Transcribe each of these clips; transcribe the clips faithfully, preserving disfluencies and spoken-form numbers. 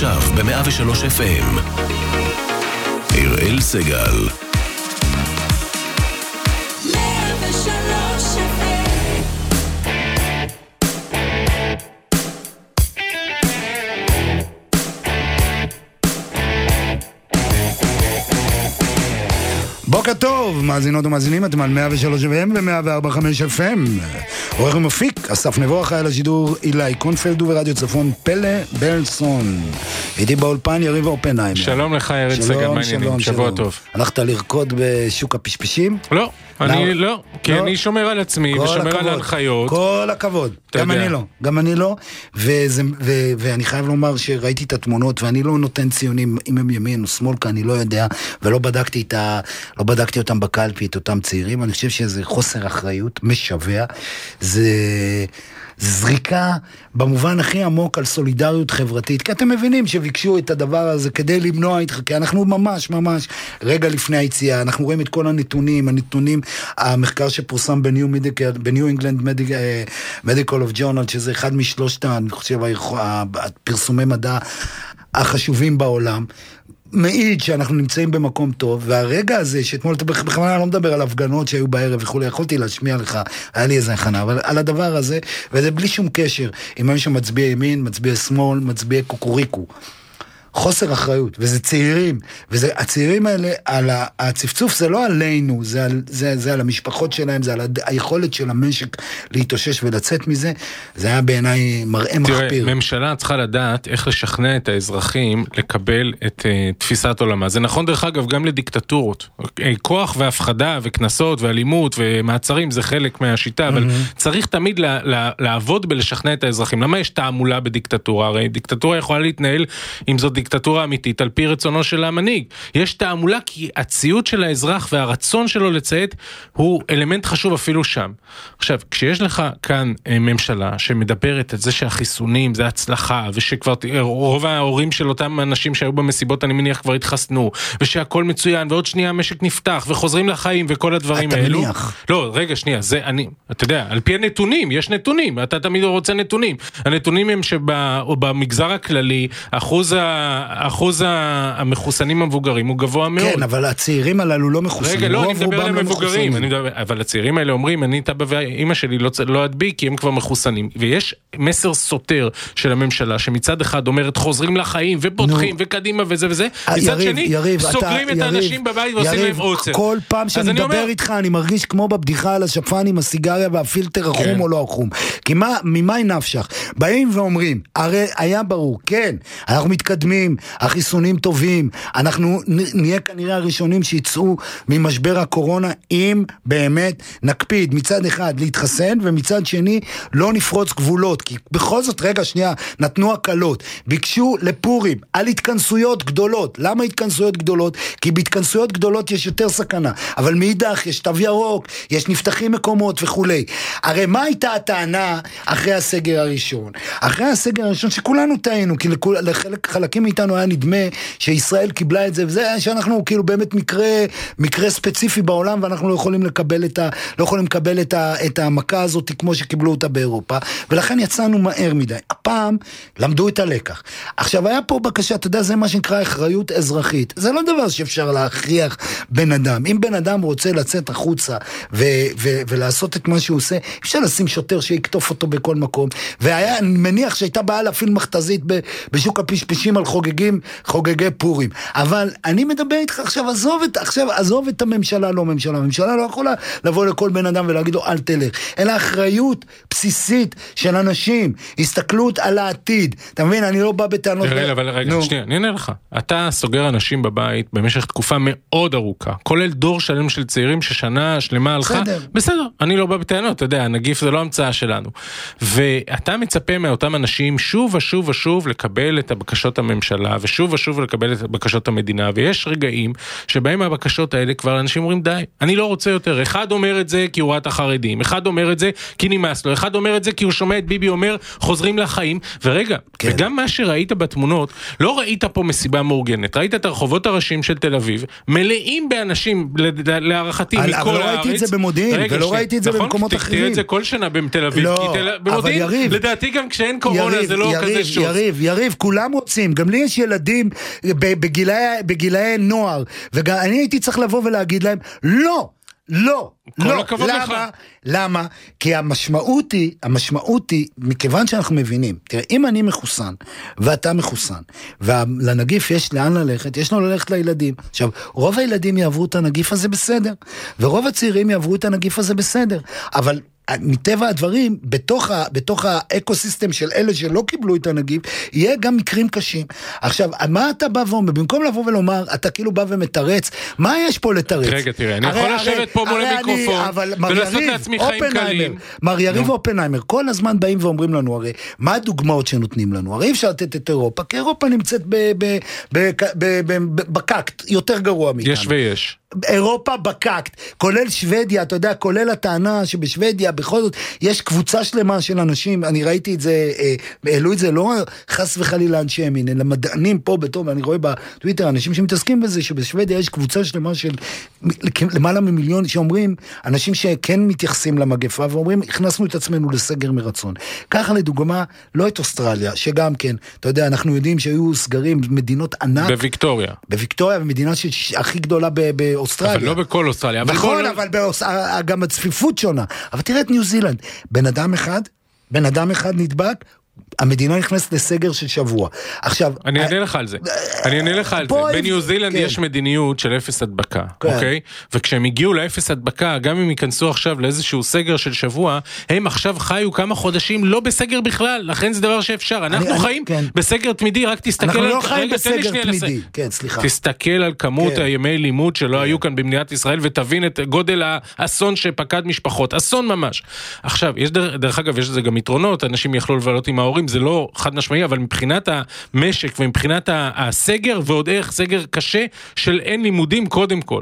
עכשיו ב-מאה ושלוש אף אם. אראל סגל. בוקר טוב, מאזינות ומאזינים, אתם על מאה ושלוש אף אם ו-מאה וארבע נקודה חמש אף אם. עורך ומפיק, אסף נבו, אחראי על השידור אילי קונפלד, וברדיו צפון פלא בלסון. איתי באולפן יריב אופנהיימר. שלום לך יריב סגל, מה העניינים? שבוע טוב. הלכת לרקוד בשוק הפשפשים? לא, אני לא, כי אני שומר על עצמי ושומר על ההנחיות. כל הכבוד, גם אני לא, גם אני לא, ואני חייב לומר שראיתי את התמונות, ואני לא נותן ציונים אם הם ימין או שמאל, כי אני לא יודע, ולא בדקתי את ה... לא בדקתי אותם בקלפי, את אותם צעירים. אני חושב שזה חוסר אחריות משווה, זה זריקה במובן הכי עמוק על סולידריות חברתית, כי אתם מבינים שביקשו את הדבר הזה כדי למנוע איתך, כי אנחנו ממש ממש רגע לפני היציאה, אנחנו רואים את כל הנתונים, הנתונים, המחקר שפורסם בניו בניו אינגלנד מדיקל אוף ג'ורנל, שזה אחד משלושת, אני חושב, הפרסומי מדע החשובים בעולם, מעיד שאנחנו נמצאים במקום טוב, והרגע הזה, שאתמול, בכלל אני לא מדבר על הפגנות שהיו בערב וכו', יכולתי להשמיע לך, היה לי איזה הכנה, אבל על הדבר הזה, וזה בלי שום קשר, עם מי שמצביע ימין, מצביע שמאל, מצביע קוקוריקו, חוסר אחריות, וזה צעירים, וזה, הצעירים האלה, על הצפצוף זה לא עלינו, זה על, זה, זה על המשפחות שלהם, זה על היכולת של המשק להתאושש ולצאת מזה, זה היה בעיניי מראה מחפיר. תראה, ממשלה צריכה לדעת איך לשכנע את האזרחים לקבל את uh, תפיסת עולמה. זה נכון דרך אגב גם לדיקטטורות. כוח והפחדה וכנסות ואלימות ומעצרים זה חלק מהשיטה, אבל mm-hmm. צריך תמיד לה, לה, לעבוד בלשכנע את האזרחים. למה יש תעמולה בדיקטטורה? הרי דיקטטורה יכולה להתנהל עם זאת דיקטטורה אמיתית, על פי רצונו של המנהיג. יש תעמולה כי הציות של האזרח והרצון שלו לציית הוא אלמנט חשוב אפילו שם. עכשיו, כשיש לך כאן ממשלה שמדברת את זה שהחיסונים זה הצלחה, ושכבר רוב ההורים של אותם אנשים שהיו במסיבות אני מניח כבר התחסנו, ושהכל מצוין, ועוד שנייה המשק נפתח, וחוזרים לחיים וכל הדברים אתה האלו. מניח. לא, רגע, שנייה, זה אני, אתה יודע, על פי הנתונים, יש נתונים, אתה תמיד רוצה נתונים. הנתונים הם שבמגזר הכללי, אחוז ה אחוז המחוסנים המבוגרים הוא גבוה מאוד. כן, אבל הצעירים הללו לא מחוסנים. רגע, לא, אני מדבר על המבוגרים, אבל הצעירים האלה אומרים, אני אבא ואמא שלי לא אדביק, כי הם כבר מחוסנים. ויש מסר סותר של הממשלה, שמצד אחד אומרת, חוזרים לחיים, ופותחים, וקדימה, וזה וזה. מצד שני, סוגרים את האנשים בבית, ועושים להם עוצר. כל פעם שאני מדבר איתך, אני מרגיש כמו בבדיחה על השפן עם הסיגריה, והפילטר החום או לא החום. כי ממה נפשך? באים ואומרים, הרי היה ברור, כן, אנחנו מתקדמים, החיסונים טובים, אנחנו נהיה כנראה הראשונים שיצאו ממשבר הקורונה, אם באמת נקפיד מצד אחד להתחסן, ומצד שני לא נפרוץ גבולות, כי בכל זאת, רגע שנייה, נתנו הקלות, ביקשו לפורים, על התכנסויות גדולות. למה התכנסויות גדולות? כי בהתכנסויות גדולות יש יותר סכנה, אבל מאידך יש תו ירוק, יש נפתחים מקומות וכו'. הרי מה הייתה הטענה אחרי הסגר הראשון? אחרי הסגר הראשון שכולנו טעינו, כי לחלק חלקים מאיתנו היה נדמה שישראל קיבלה את זה, וזה שאנחנו כאילו באמת מקרה, מקרה ספציפי בעולם, ואנחנו לא יכולים לקבל את ה, לא יכולים לקבל את ה, את המכה הזאת כמו שקיבלו אותה באירופה, ולכן יצאנו מהר מדי. הפעם למדו את הלקח. עכשיו היה פה בקשה, אתה יודע, זה מה שנקרא אחריות אזרחית. זה לא דבר שאפשר להכריח בן אדם. אם בן אדם רוצה לצאת החוצה ו, ו, ולעשות את מה שהוא עושה, אפשר לשים שוטר שיקטוף אותו בכל מקום. והיה, אני מניח שהייתה בעיה להפעיל מכתזית בשוק הפשפשים על חוגגים, חוגגי פורים. אבל אני מדבר איתך עכשיו, עזוב את, עכשיו, עזוב את הממשלה, לא ממשלה. הממשלה לא יכולה לבוא לכל בן אדם ולהגיד לו, אל תלך. אלא אחריות בסיסית של אנשים, הסתכלות על העתיד. אתה מבין, אני לא בא בטענות. רגע, אבל רגע, שנייה, אני אענה לך. אתה סוגר אנשים בבית במשך תקופה מאוד ארוכה, כולל דור שלם של צעירים ששנה שלמה הלכה. בסדר. בסדר, אני לא בא בטענות, אתה יודע, הנגיף זה לא המצאה שלנו. ואתה מצפה מאותם אנשים שוב ושוב ושוב לקבל את הבקשות הממשלה, ושוב ושוב לקבל את בקשות המדינה, ויש רגעים שבהם הבקשות האלה כבר אנשים אומרים די, אני לא רוצה יותר. אחד אומר את זה כי הוא ראה את החרדים, אחד אומר את זה כי נמאס לו, אחד אומר את זה כי הוא שומע את ביבי אומר חוזרים לחיים, ורגע, כן. וגם מה שראית בתמונות, לא ראית פה מסיבה מאורגנת, ראית את הרחובות הראשיים של תל אביב, מלאים באנשים, להערכתי, מכל הארץ. אבל לא ראיתי את זה במודיעין, ולא ראיתי את זה במקומות אחרים. תראה את זה כל שנה בתל אביב, במודיעין, לדעתי גם כשאין קורונה זה לא כזה שוס. יריב, יריב, כולם רוצים, גם לי יש ילדים בגילאי, בגילאי נוער, ואני הייתי צריך לבוא ולהגיד להם, לא, לא, לא, למה? למה? כי המשמעות היא, המשמעות היא, מכיוון שאנחנו מבינים, תראה, אם אני מחוסן, ואתה מחוסן, ולנגיף יש לאן ללכת, יש לו ללכת לילדים. עכשיו, רוב הילדים יעברו את הנגיף הזה בסדר, ורוב הצעירים יעברו את הנגיף הזה בסדר, אבל מטבע הדברים, בתוך, ה, בתוך האקוסיסטם של אלה שלא קיבלו את הנגיף, יהיה גם מקרים קשים. עכשיו, מה אתה בא ואומר? במקום לבוא ולומר, אתה כאילו בא ומתרץ, מה יש פה לתרץ? רגע, תראה, אני יכול לשבת פה מול המיקרופון, ולעשות לעצמי חיים קלים. מר יריב אופנהיימר, כל הזמן באים ואומרים לנו, הרי, מה הדוגמאות שנותנים לנו? הרי אפשר לתת את אירופה, כי אירופה נמצאת בקקט, יותר גרוע מאיתנו. יש ויש. אירופה בקקט, כולל שוודיה, אתה יודע, כולל הטענה שבשוודיה בכל זאת יש קבוצה שלמה של אנשים, אני ראיתי את זה, העלו את זה לא חס וחלילה אנשי ימין, אלא מדענים פה בטוב, ואני רואה בטוויטר אנשים שמתעסקים בזה, שבשוודיה יש קבוצה שלמה של למעלה ממיליון שאומרים, אנשים שכן מתייחסים למגפה, ואומרים, הכנסנו את עצמנו לסגר מרצון. ככה לדוגמה, לא את אוסטרליה, שגם כן, אתה יודע, אנחנו יודעים שהיו סגרים מדינות ענק. בוויקטוריה. בוויקטוריה, במדינה הכי גדולה באוסטרליה. אוסטרליה. אבל לא בכל אוסטרליה. נכון, אבל גם הצפיפות שונה. אבל תראה את ניו זילנד. בן אדם אחד, בן אדם אחד נדבק, המדינה נכנסת לסגר של שבוע. עכשיו... אני אענה לך על זה. אני אענה לך על זה. בניו זילנד יש מדיניות של אפס הדבקה, אוקיי? וכשהם הגיעו לאפס הדבקה, גם אם ייכנסו עכשיו לאיזשהו סגר של שבוע, הם עכשיו חיו כמה חודשים לא בסגר בכלל, לכן זה דבר שאפשר. אנחנו חיים בסגר תמידי, רק תסתכל... אנחנו לא חיים בסגר תמידי. כן, סליחה. תסתכל על כמות הימי לימוד שלא היו כאן במדינת ישראל, ותבין את גודל האסון שפקד משפחות. אסון ממש. עכשיו, יש דרך אגב, יש לזה גם יתרונות, אנשים יכלו לבלות עם ההורים, זה לא חד משמעי, אבל מבחינת המשק ומבחינת הסגר, ועוד איך סגר קשה של אין לימודים קודם כל.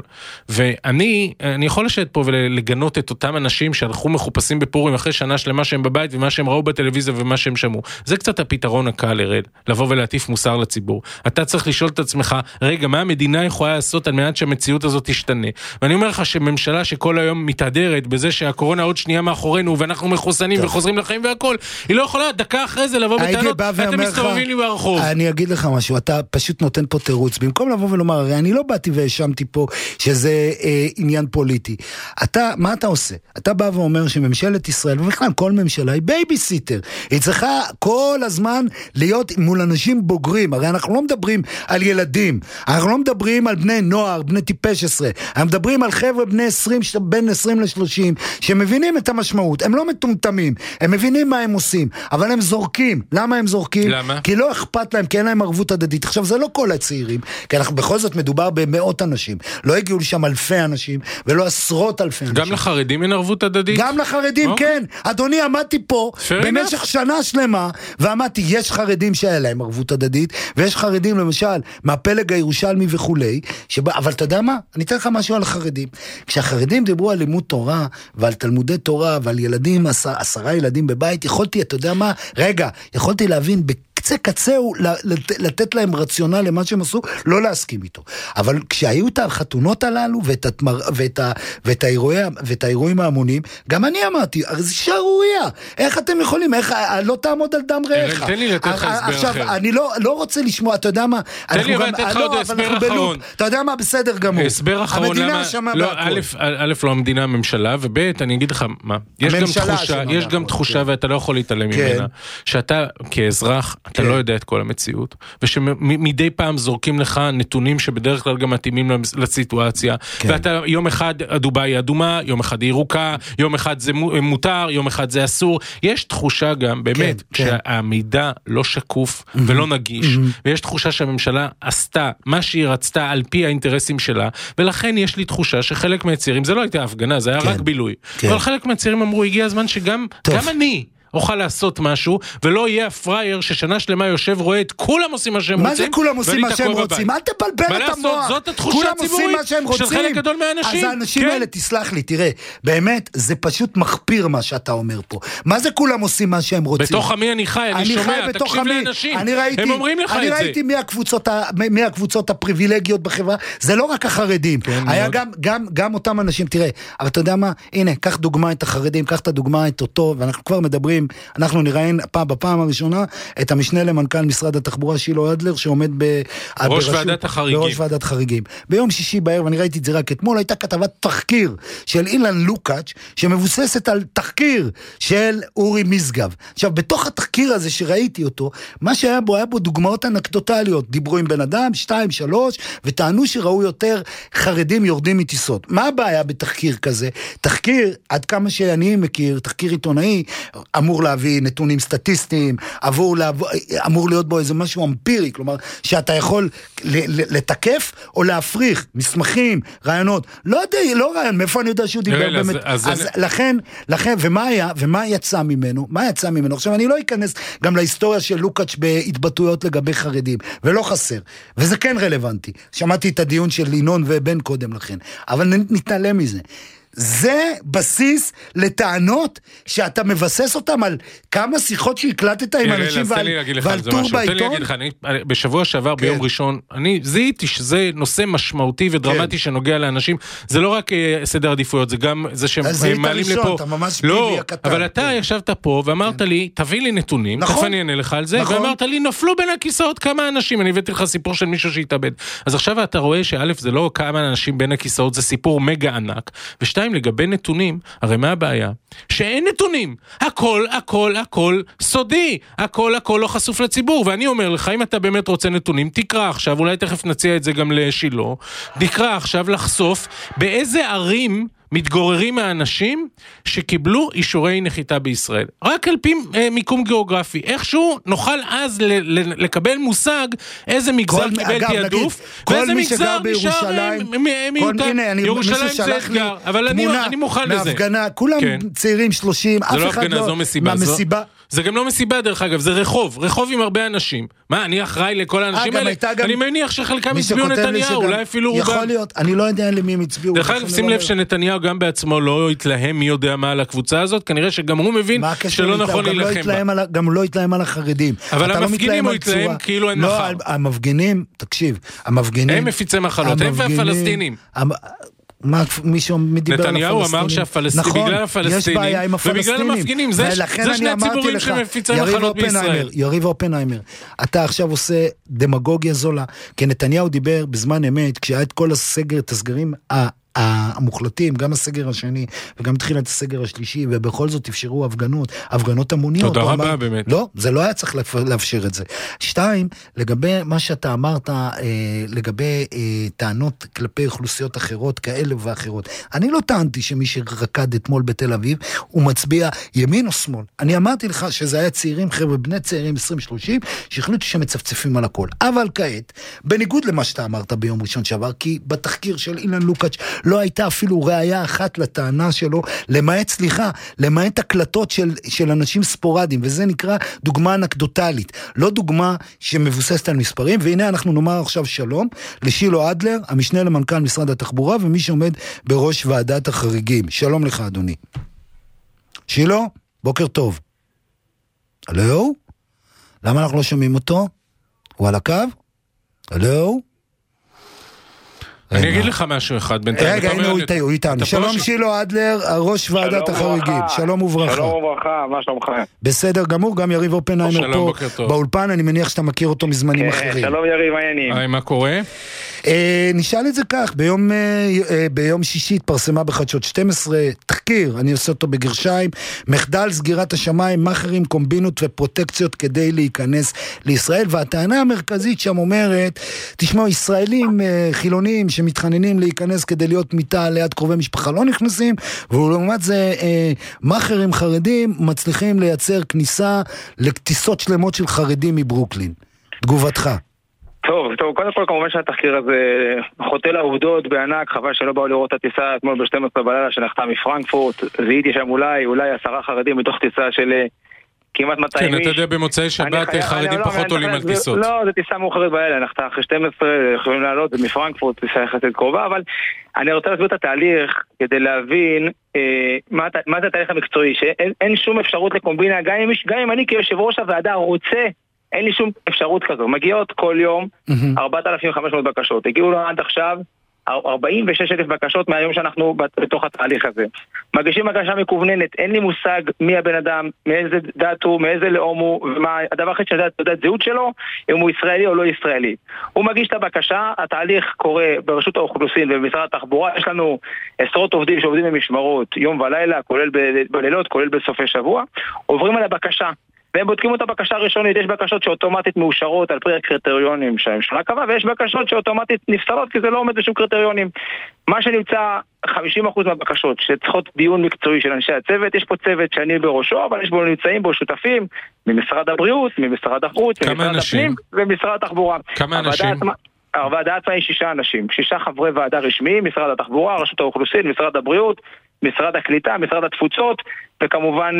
ואני, אני יכול לשבת פה ולגנות את אותם אנשים שהלכו מחופשים בפורים אחרי שנה שלמה שהם בבית, ומה שהם ראו בטלוויזיה ומה שהם שמעו. זה קצת הפתרון הקל, הרד, לבוא ולהטיף מוסר לציבור. אתה צריך לשאול את עצמך, רגע, מה המדינה יכולה לעשות על מנת שהמציאות הזאת תשתנה? ואני אומר לך שממשלה שכל היום מתהדרת בזה שהקורונה עוד שנייה מאחורינו, ואנחנו מחוסנים וחוזרים לחיים והכל, היא לא יכולה דקה אחרי זה לבוא בטענות, אתם מסתובבים לי ברחוב. אני אגיד לך משהו, אתה פשוט נותן פה תירוץ, במקום לבוא ולומר, הרי אני לא באתי והאשמתי פה שזה אה, עניין פוליטי. אתה, מה אתה עושה? אתה בא ואומר שממשלת ישראל, ובכלל כל ממשלה היא בייביסיטר, היא צריכה כל הזמן להיות מול אנשים בוגרים, הרי אנחנו לא מדברים על ילדים, אנחנו לא מדברים על בני נוער, בני טיפש עשרה, אנחנו מדברים על חבר'ה בני עשרים, בין עשרים לשלושים, שמבינים את המשמעות, הם לא מטומטמים, הם מבינים מה הם עושים, אבל הם זורקים. למה הם זורקים? למה? כי לא אכפת להם, כי אין להם ערבות הדדית. עכשיו, זה לא כל הצעירים, כי אנחנו בכל זאת מדובר במאות אנשים. לא הגיעו לשם אלפי אנשים, ולא עשרות אלפי אנשים. גם לחרדים אין ערבות הדדית? גם לחרדים, okay. כן. אדוני, עמדתי פה במשך שנה שלמה, ועמדתי, יש חרדים שהיה להם ערבות הדדית, ויש חרדים, למשל, מהפלג הירושלמי וכולי, שבא, אבל אתה יודע מה? אני אתן לך משהו על החרדים. כשהחרדים דיברו על לימוד תורה, ועל תלמודי תורה, ועל ילדים, עשר, עשרה ילדים בבית, יכולתי, אתה יודע מה? רגע, יכולתי להבין בקצה קצהו, לתת להם רציונל למה שהם עשו, לא להסכים איתו. אבל כשהיו את החתונות הללו, ואת, התמר, ואת, ה, ואת, האירועי, ואת האירועים ההמונים, גם אני אמרתי, הרי זה שערוריה. איך אתם יכולים? איך, לא תעמוד על דם רעך. תן לי לתת לך הסבר עכשיו, אחר. אני לא, לא רוצה לשמוע, אתה יודע מה? תן לי לתת לך עוד הסבר אחרון. אתה יודע מה? בסדר גמור. הסבר אחרון, למה? לא, א', א', לא המדינה הממשלה, וב', אני אגיד לך, מה? יש גם תחושה, יש גם תחושה, ואתה לא יכול להתעלם ממנה, שאתה כאזרח, אתה לא יודע את כל המציאות, ושמדי פעם זורקים לך נתונים שבדרך כלל גם מתאימים לסיטואציה, ואתה יום אחד דובאי היא אדומה, יום אחד היא ירוקה, יום אחד זה מותר, יום אחד זה אסור. יש תחושה גם, באמת, שהמידע לא שקוף ולא נגיש, ויש תחושה שהממשלה עשתה מה שהיא רצתה על פי האינטרסים שלה, ולכן יש לי תחושה שחלק מהצעירים, זה לא הייתה הפגנה, זה היה רק בילוי, אבל חלק מהצעירים אמרו, הגיע הזמן שגם אני אוכל לעשות משהו, ולא יהיה הפרייר ששנה שלמה יושב רואה את כולם עושים מה שהם רוצים. מה זה כולם עושים מה שהם רוצים? אל תבלבל את המוח. זאת התחושה הציבורית של חלק גדול מהאנשים. אז האנשים האלה, תסלח לי, תראה, באמת, זה פשוט מחפיר מה שאתה אומר פה. מה זה כולם עושים מה שהם רוצים? בתוך עמי אני חי, אני שומע, תקשיב לאנשים. הם אומרים לך את זה. אני ראיתי מי הקבוצות הפריבילגיות בחברה, זה לא רק החרדים. היה גם אותם אנשים, תראה, אבל אתה יודע מה? הנה, קח דוגמה את החרדים, קח את הדוגמה את אותו, ואנחנו כבר מדברים חברים, אנחנו נראיין פעם, בפעם הראשונה את המשנה למנכ"ל משרד התחבורה שילה אדלר, שעומד ב... ראש ועדת החריגים. בראש ועדת חריגים. ביום שישי בערב, אני ראיתי את זה רק אתמול, הייתה כתבת תחקיר של אילן לוקאץ' שמבוססת על תחקיר של אורי משגב. עכשיו, בתוך התחקיר הזה שראיתי אותו, מה שהיה בו, היה בו דוגמאות אנקדוטליות. דיברו עם בן אדם, שתיים, שלוש, וטענו שראו יותר חרדים יורדים מטיסות. מה הבעיה בתחקיר כזה? תחקיר, עד כמה שאני מכיר, תחקיר עיתונאי, אמור להביא נתונים סטטיסטיים, אמור, להב... אמור להיות בו איזה משהו אמפירי, כלומר, שאתה יכול לתקף או להפריך מסמכים, רעיונות. לא יודע, לא רעיון, מאיפה אני יודע שהוא דיבר באמת. אז, אז לכן, לכן, ומה היה, ומה יצא ממנו? מה יצא ממנו? עכשיו, אני לא אכנס גם להיסטוריה של לוקאץ' בהתבטאויות לגבי חרדים, ולא חסר. וזה כן רלוונטי. שמעתי את הדיון של לינון ובן קודם לכן. אבל נתעלם מזה. זה בסיס לטענות שאתה מבסס אותם על כמה שיחות שהקלטת עם אנשים ועל טור בעיתון. בשבוע שעבר ביום ראשון, אני זיהיתי שזה נושא משמעותי ודרמטי שנוגע לאנשים, זה לא רק סדר עדיפויות, זה גם זה שהם מעלים לפה. לא, אבל אתה ישבת פה ואמרת לי, תביא לי נתונים, תכף אני אענה לך על זה, ואמרת לי, נפלו בין הכיסאות כמה אנשים, אני הבאתי לך סיפור של מישהו שהתאבד. אז עכשיו אתה רואה שא' זה לא כמה אנשים בין הכיסאות, זה סיפור מגה ענק, ושתיים, לגבי נתונים, הרי מה הבעיה? שאין נתונים. הכל, הכל, הכל סודי. הכל, הכל לא חשוף לציבור. ואני אומר לך, אם אתה באמת רוצה נתונים, תקרא עכשיו, אולי תכף נציע את זה גם לשילה, תקרא עכשיו לחשוף באיזה ערים מתגוררים האנשים שקיבלו אישורי נחיתה בישראל. רק על פי אה, מיקום גיאוגרפי. איכשהו נוכל אז ל- ל- לקבל מושג איזה מגזר קיבל תיעדוף, ואיזה מגזר נשאר מיותר. ירושלים זה אתגר, אבל אני, אני מוכן לזה. מהפגנה, כולם כן. צעירים שלושים, אף לא אחד הפגנה, לא... זו מסיבה. זו, מסיבה. זה גם לא מסיבה דרך אגב, זה רחוב, רחוב עם הרבה אנשים. מה, אני אחראי לכל האנשים האלה? אני מניח שחלקם הצביעו נתניהו, אולי אפילו רובם. יכול להיות, אני לא יודע למי הם הצביעו. דרך אגב, שים לב שנתניהו גם בעצמו לא יתלהם מי יודע מה על הקבוצה הזאת, כנראה שגם הוא מבין שלא נכון להילחם בה. גם לא יתלהם על החרדים. אבל המפגינים הוא יתלהם כאילו אין מחר. לא, המפגינים, תקשיב, המפגינים... הם מפיצי מחלות, הם והפלסטינים. מה, מישהו מדיבר על הפלסטינים? נתניהו אמר שהפלסטינים, בגלל הפלסטינים, ובגלל המפגינים, זה שני הציבורים שמפיצי מחלות בישראל. יריב אופנהיימר, אתה עכשיו עושה דמגוגיה זולה, כי נתניהו דיבר בזמן אמת, כשהיה את כל הסגר, את הסגרים המוחלטים, גם הסגר השני, וגם תחילת הסגר השלישי, ובכל זאת אפשרו הפגנות, הפגנות המוניות. תודה רבה באמת. לא, זה לא היה צריך לאפשר את זה. שתיים, לגבי מה שאתה אמרת, לגבי טענות כלפי אוכלוסיות אחרות, כאלה ואחרות. אני לא טענתי שמי שרקד אתמול בתל אביב, הוא מצביע ימין או שמאל. אני אמרתי לך שזה היה צעירים, חבר'ה, בני צעירים עשרים שלושים, שהחליטו שמצפצפים על הכל. אבל כעת, בניגוד למה שאתה אמרת ביום ראשון שעבר, כי בתחקיר של אילן לוקאץ' לא הייתה אפילו ראיה אחת לטענה שלו, למעט, סליחה, למעט הקלטות של, של אנשים ספורדיים, וזה נקרא דוגמה אנקדוטלית, לא דוגמה שמבוססת על מספרים, והנה אנחנו נאמר עכשיו שלום לשילה אדלר, המשנה למנכ"ל משרד התחבורה, ומי שעומד בראש ועדת החריגים. שלום לך, אדוני. שילה, בוקר טוב. הלו? למה אנחנו לא שומעים אותו? הוא על הקו? הלו? אני אגיד לך משהו אחד בינתיים. רגע, הנה הוא איתנו. שלום שילה אדלר, ראש ועדת החריגים. שלום וברכה. שלום וברכה, מה שלומך? בסדר גמור, גם יריב אופנהיימר פה באולפן, אני מניח שאתה מכיר אותו מזמנים אחרים. שלום יריב, מה העניינים? היי, מה קורה? נשאל את זה כך, ביום שישי התפרסמה בחדשות שתים עשרה תחקיר, אני עושה אותו בגרשיים, מחדל סגירת השמיים, מאכערים, קומבינות ופרוטקציות כדי להיכנס לישראל, והטענה המרכזית שם אומרת, תשמעו, ישראלים חילונים שמתחננים להיכנס כדי להיות מיטה ליד קרובי משפחה לא נכנסים, ולעומת זה מאכערים חרדים מצליחים לייצר כניסה לטיסות שלמות של חרדים מברוקלין. תגובתך. טוב, טוב, קודם כל כמובן שהתחקיר הזה חוטא לעובדות בענק, חבל שלא באו לראות את הטיסה אתמול ב-שתים עשרה בלילה שנחתה מפרנקפורט, זיהיתי שם אולי, אולי עשרה חרדים מתוך טיסה של כמעט מאתיים איש. כן, אתה יודע, במוצאי שבת חרדים פחות עולים על טיסות. לא, זה טיסה מאוחרת בלילה, נחתה אחרי שתים עשרה, יכולים לעלות, זה מפרנקפורט, טיסה יחסית קרובה, אבל אני רוצה להסביר את התהליך כדי להבין מה זה התהליך המקצועי, שאין שום אפשרות לקומבינה, גם אם אני כיושב ראש הוועדה רוצה, אין לי שום אפשרות כזו. מגיעות כל יום ארבעת אלפים וחמש מאות בקשות. הגיעו לו עד עכשיו ארבעים ושש אלף בקשות מהיום שאנחנו בתוך התהליך הזה. מגישים בקשה מקווננת, אין לי מושג מי הבן אדם, מאיזה דת הוא, מאיזה לאום הוא, ומה הדבר אחר שאני יודעת זהות שלו, אם הוא ישראלי או לא ישראלי. הוא מגיש את הבקשה, התהליך קורה ברשות האוכלוסין ובמשרד התחבורה, יש לנו עשרות עובדים שעובדים במשמרות, יום ולילה, כולל בלילות, כולל בסופי שבוע, עוברים על הבקשה. והם בודקים אותה בקשה ראשונית, יש בקשות שאוטומטית מאושרות על פי הקריטריונים שהממשלה קבעה, ויש בקשות שאוטומטית נפסלות כי זה לא עומד בשום קריטריונים. מה שנמצא חמישים אחוז מהבקשות שצריכות דיון מקצועי של אנשי הצוות, יש פה צוות שאני בראשו, אבל יש בו נמצאים בו שותפים ממשרד הבריאות, ממשרד החוץ, ממשרד הפנים ומשרד התחבורה. כמה אנשים? הוועדה עצמה היא שישה אנשים, שישה חברי ועדה רשמיים, משרד התחבורה, רשות האוכלוסין, משרד הבריאות, משרד הקליטה, משרד התפוצות, וכמובן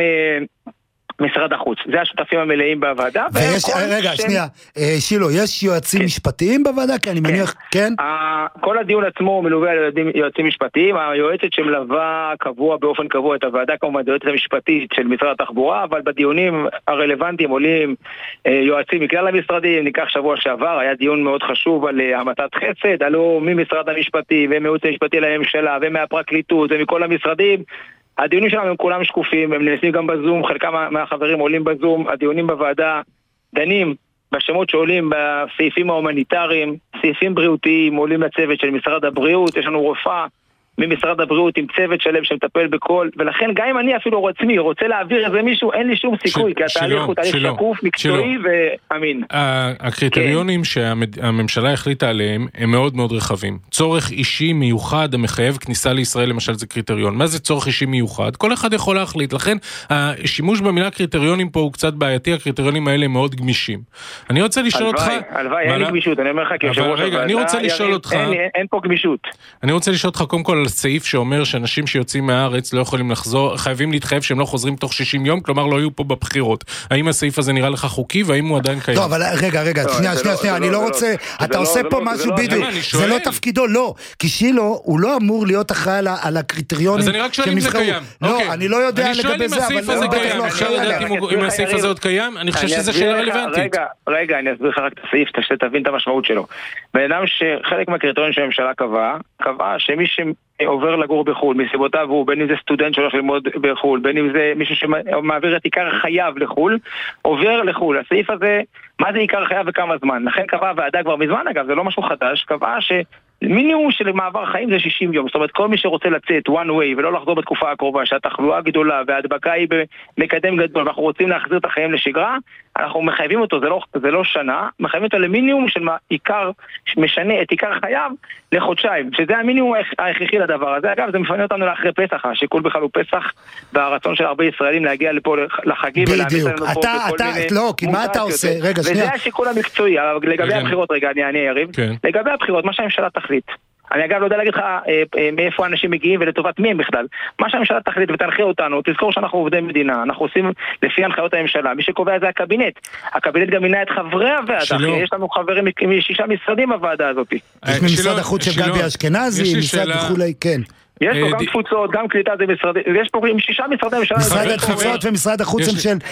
משרד החוץ. זה השותפים המלאים בוועדה. ויש, רגע, שנייה, שילו, יש יועצים משפטיים בוועדה? כי אני מניח, כן? כל הדיון עצמו מלווה על יועצים משפטיים, היועצת שמלווה קבוע באופן קבוע את הוועדה, כמובן היועצת המשפטית של משרד התחבורה, אבל בדיונים הרלוונטיים עולים יועצים מכלל המשרדים. ניקח שבוע שעבר, היה דיון מאוד חשוב על המתת חסד, עלו ממשרד המשפטי ומהייעוץ המשפטי לממשלה ומהפרקליטות ומכל המשרדים. הדיונים שלנו הם כולם שקופים, הם נעשים גם בזום, חלקם מהחברים עולים בזום, הדיונים בוועדה דנים בשמות שעולים בסעיפים ההומניטריים, סעיפים בריאותיים, עולים לצוות של משרד הבריאות, יש לנו רופאה ממשרד הבריאות עם צוות שלם שמטפל בכל, ולכן גם אם אני אפילו עצמי רוצה להעביר איזה מישהו, אין לי שום סיכוי, כי התהליך הוא תהליך שקוף, מקצועי ואמין. הקריטריונים שהממשלה החליטה עליהם הם מאוד מאוד רחבים. צורך אישי מיוחד המחייב כניסה לישראל, למשל זה קריטריון. מה זה צורך אישי מיוחד? כל אחד יכול להחליט. לכן השימוש במילה קריטריונים פה הוא קצת בעייתי, הקריטריונים האלה הם מאוד גמישים. אני רוצה לשאול אותך... הלוואי, אין לי גמישות, אני אומר לך כיושב-ראש הוועדה, אני רוצה לשאול אותך... אין פה גמישות. אני רוצה לשאול אותך קודם כל על סעיף שאומר שאנשים שיוצאים מהארץ לא יכולים לחזור, חייבים להתחייב שהם לא חוזרים תוך שישים יום, כלומר לא יהיו פה בבחירות. האם הסעיף הזה נראה לך חוקי, והאם הוא עדיין קיים? לא, אבל רגע, רגע, שנייה, שנייה, שנייה, אני לא רוצה, אתה עושה פה משהו בדיוק, זה לא תפקידו, לא, כי שילו, הוא לא אמור להיות אחראי על הקריטריונים. אז אני רק שואל אם זה קיים. לא, אני לא יודע לגבי זה, אבל אפשר לדעת אם הסעיף הזה עוד קיים? אני חושב שזה שאלה רלוונטית. רגע, אני אסביר לך רק את הסעיף, שתבין את המשמעות שלו. באדם שחלק מהקריטריונים שהממשלה קבעה, קבעה שמי שעובר לגור בחול, מסיבותיו הוא, בין אם זה סטודנט שהולך ללמוד בחול, בין אם זה מישהו שמעביר את עיקר חייו לחול, עובר לחול. הסעיף הזה, מה זה עיקר חייו וכמה זמן? לכן קבעה הוועדה כבר מזמן, אגב, זה לא משהו חדש, קבעה ש... מינימום של מעבר חיים זה שישים יום. זאת אומרת, כל מי שרוצה לצאת one way ולא לחזור בתקופה הקרובה, שהתחלואה גדולה וההדבקה היא במקדם גדול, ואנחנו רוצים להחזיר את החיים לשגרה, אנחנו מחייבים אותו, זה לא, זה לא שנה, מחייבים אותו למינימום של עיקר, משנה את עיקר חייו לחודשיים, שזה המינימום ההכרחי לדבר הזה. אגב, זה מפנה אותנו לאחרי פסח, השיקול בכלל הוא פסח, והרצון של הרבה ישראלים להגיע לפה לחגים, בדיוק, אתה, אתה, לא, כי מה אתה עושה? רגע, שנייה. וזה השיקול המקצועי, לגבי הבחירות, רגע, אני אענה יריב, לגבי הבחירות, מה שהממשלה תחליט. אני אגב לא יודע להגיד לך מאיפה אנשים מגיעים ולטובת מי הם בכלל. מה שהממשלה תחליט ותנחה אותנו, תזכור שאנחנו עובדי מדינה, אנחנו עושים לפי הנחיות הממשלה, מי שקובע זה הקבינט. הקבינט גם מינה את חברי הוועדה, יש לנו חברים משישה משרדים בוועדה הזאת. יש ממשרד החוץ של גבי אשכנזי, משרד וכולי, כן. יש פה גם תפוצות, גם קליטה, זה משרדים, יש פה עם שישה משרדי ממשלה. משרד התפוצות ומשרד החוץ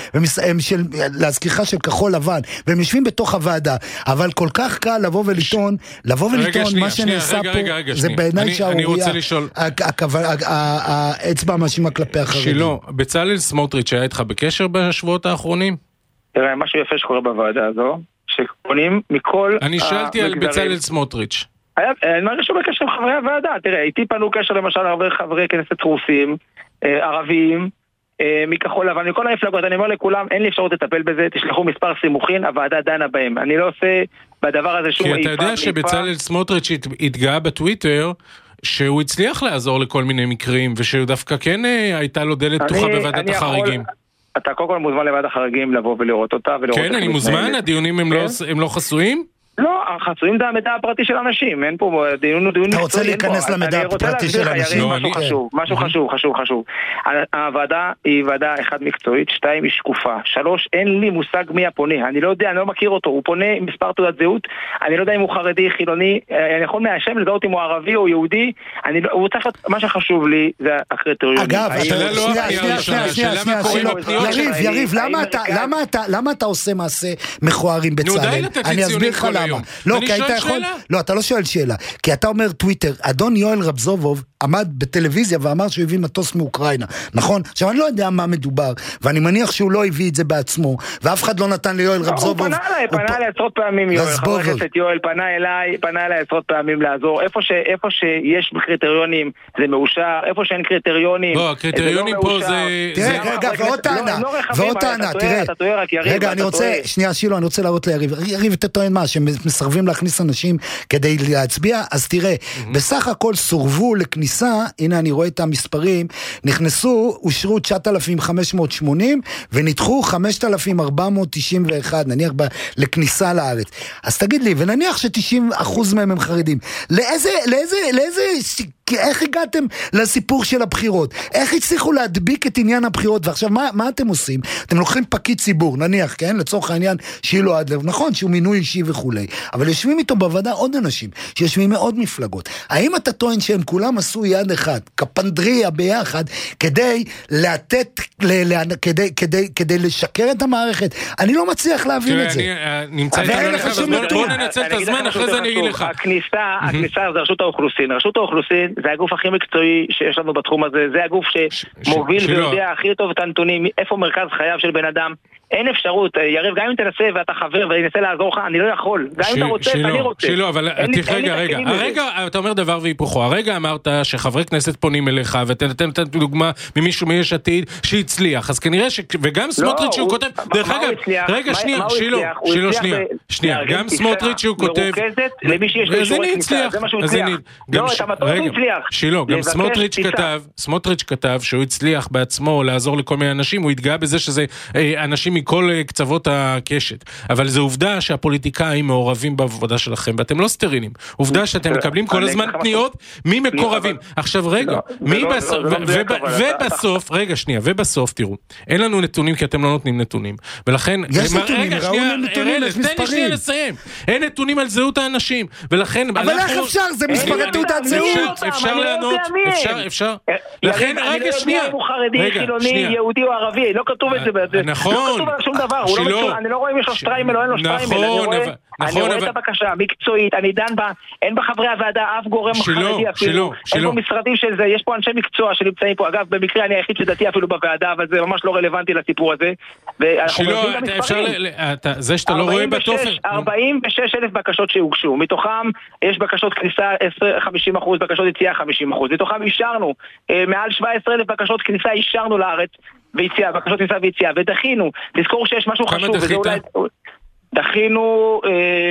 הם של, להזכירך של כחול לבן, והם יושבים בתוך הוועדה, אבל כל כך קל לבוא ולטעון, לבוא ולטעון מה שנעשה פה, זה בעיניי שערוריה, האצבע המאשימה כלפי החרדים. שלא, בצלאל סמוטריץ' היה איתך בקשר בשבועות האחרונים? תראה, משהו יפה שקורה בוועדה הזו, שקונים מכל... אני שאלתי על בצלאל סמוטריץ'. אני מרגיש שהוא בקשר עם חברי הוועדה. תראה, איתי פנו קשר למשל הרבה חברי כנסת רוסים, ערבים, מכחול לבן, מכל המפלגות. אני אומר לכולם, אין לי אפשרות לטפל בזה, תשלחו מספר סימוכין, הוועדה דנה בהם. אני לא עושה בדבר הזה שום... כי אתה יודע שבצלאל סמוטריץ' התגאה בטוויטר, שהוא הצליח לעזור לכל מיני מקרים, ושהוא דווקא כן הייתה לו דלת פתוחה בוועדת החריגים. אתה קודם כל מוזמן לוועדת החריגים לבוא ולראות אותה. כן, אני מוזמן, הדיונים הם לא חסויים? לא, חסויים זה המידע הפרטי של אנשים, אין פה דיון מקצועי. אתה רוצה להיכנס למידע הפרטי של אנשים? משהו חשוב, משהו חשוב, חשוב, חשוב. הוועדה היא ועדה אחד מקצועית, שתיים היא שקופה, שלוש, אין לי מושג מי הפונה, אני לא יודע, אני לא מכיר אותו, הוא פונה עם מספר תעודת זהות, אני לא יודע אם הוא חרדי, חילוני, אני יכול מהשם לזהות אם הוא ערבי או יהודי, הוא צריך, מה שחשוב לי זה הקריטריונים. אגב, יריב, יריב, למה אתה עושה מעשה מכוערים בצלאל? אני אסביר לך למה. לא, אני כי היית שואל יכול... שאלה. לא, אתה לא שואל שאלה. כי אתה אומר טוויטר, אדון יואל רבזובוב עמד בטלוויזיה ואמר שהוא הביא מטוס מאוקראינה, נכון? עכשיו אני לא יודע מה מדובר, ואני מניח שהוא לא הביא את זה בעצמו, ואף אחד לא נתן ליואל רבזובוב. הוא פנה אליי, פנה אליי עשרות פעמים יואל, חבר הכנסת יואל פנה אליי, פנה אליי עשרות פעמים לעזור, איפה שיש קריטריונים זה מאושר, איפה שאין קריטריונים בוא, הקריטריונים פה זה... תראה, רגע, ועוד טענה, ועוד טענה, תראה, רגע, אני רוצה, שנייה, שילו, אני רוצה להראות ליריב, יריב, אתה טוען מה, שמסרבים להכניס אנשים כדי להצביע, אז תראה, בסך הכל סורבו לכניסה, הנה אני רואה את המספרים, נכנסו, אושרו תשעת אלפים חמש מאות ושמונים, ונדחו חמשת אלפים ארבע מאות תשעים ואחת, נניח לכניסה לארץ. אז תגיד לי, ונניח ש-תשעים אחוז מהם הם חרדים, לאיזה, לאיזה, לאיזה... איך הגעתם לסיפור של הבחירות? איך הצליחו להדביק את עניין הבחירות? ועכשיו, מה, מה אתם עושים? אתם לוקחים פקיד ציבור, נניח, כן? לצורך העניין, שילו אדלר, נכון, שהוא מינוי אישי וכולי, אבל יושבים איתו בוועדה עוד אנשים, שיושבים מעוד מפלגות. האם אתה טוען שהם כולם עשו יד אחד, כפנדריה ביחד, כדי לתת, ל, ל, כדי, כדי, כדי לשקר את המערכת? אני לא מצליח להבין את זה. אני נמצא איתנו, בוא ננצל את הזמן, אחרי זה אני אגיד לך. הכניסה, הכניסה זה רשות האוכלוסין. רשות האוכלוסין זה הגוף הכי מקצועי שיש לנו בתחום הזה, זה הגוף שמוביל ויודע הכי טוב את הנתונים, איפה מרכז חייו של בן אדם. אין אפשרות, יריב, גם אם תנסה ואתה חבר ואנסה לעזור לך, אני לא יכול. גם אם אתה רוצה, אני רוצה. שילו, אבל רגע, רגע, הרגע, אתה אומר דבר והיפוכו, הרגע אמרת שחברי כנסת פונים אליך, ותתן דוגמה ממישהו מיש עתיד שהצליח, אז כנראה ש... וגם סמוטריץ' שהוא כותב, דרך אגב, רגע, שנייה, שילו, שילו, שנייה, שנייה, גם סמוטריץ' שהוא כותב, למי שיש לו אישורי כניסה, זה מה שהוא הצליח. לא, את המטוס הוא הצליח. שילו, גם סמוטריץ' כתב, סמוטריץ' כתב שהוא הצליח בעצמו לעזור לכל מיני אנשים, הוא התגאה בזה שזה אנשים מכל קצוות הקשת. אבל זו עובדה שהפוליטיקאים מעורבים בעבודה שלכם, ואתם לא סטרילים. עובדה שאתם מקבלים כל הזמן פניות ממקורבים. עכשיו רגע, ובסוף, רגע שנייה, ובסוף תראו, אין לנו נתונים כי אתם לא נותנים נתונים. ולכן, יש נתונים, ראו נתונים, יש מספרים. תן לי שנייה לסיים. אין נתונים על זהות האנשים, ולכן... אבל איך אפשר? זה מספרי תעודת זהות. אפשר לענות, אפשר, אפשר. לכן, רגע שנייה. הוא חרדי, חילוני, יהודי או ערבי, לא כתוב את זה. נכון. שום דבר, אני לא רואה אם יש לו שטריימל או אין לו שטריימל, אני רואה את הבקשה המקצועית, אני דן בה, אין בחברי הוועדה אף גורם חרדי אפילו, אין פה משרדים של זה, יש פה אנשי מקצוע שנמצאים פה, אגב במקרה אני היחיד שדתי אפילו בוועדה, אבל זה ממש לא רלוונטי לסיפור הזה, שלא, זה שאתה לא רואה בתופן, ארבעים ושש אלף בקשות שהוגשו, מתוכם יש בקשות כניסה חמישים אחוז, בקשות יציאה חמישים אחוז, מתוכם אישרנו, מעל שבע עשרה אלף בקשות כניסה אישרנו לארץ, ויציאה, בקשות כניסה ויציאה, ודחינו, תזכור שיש משהו חשוב, וזה אולי... דחינו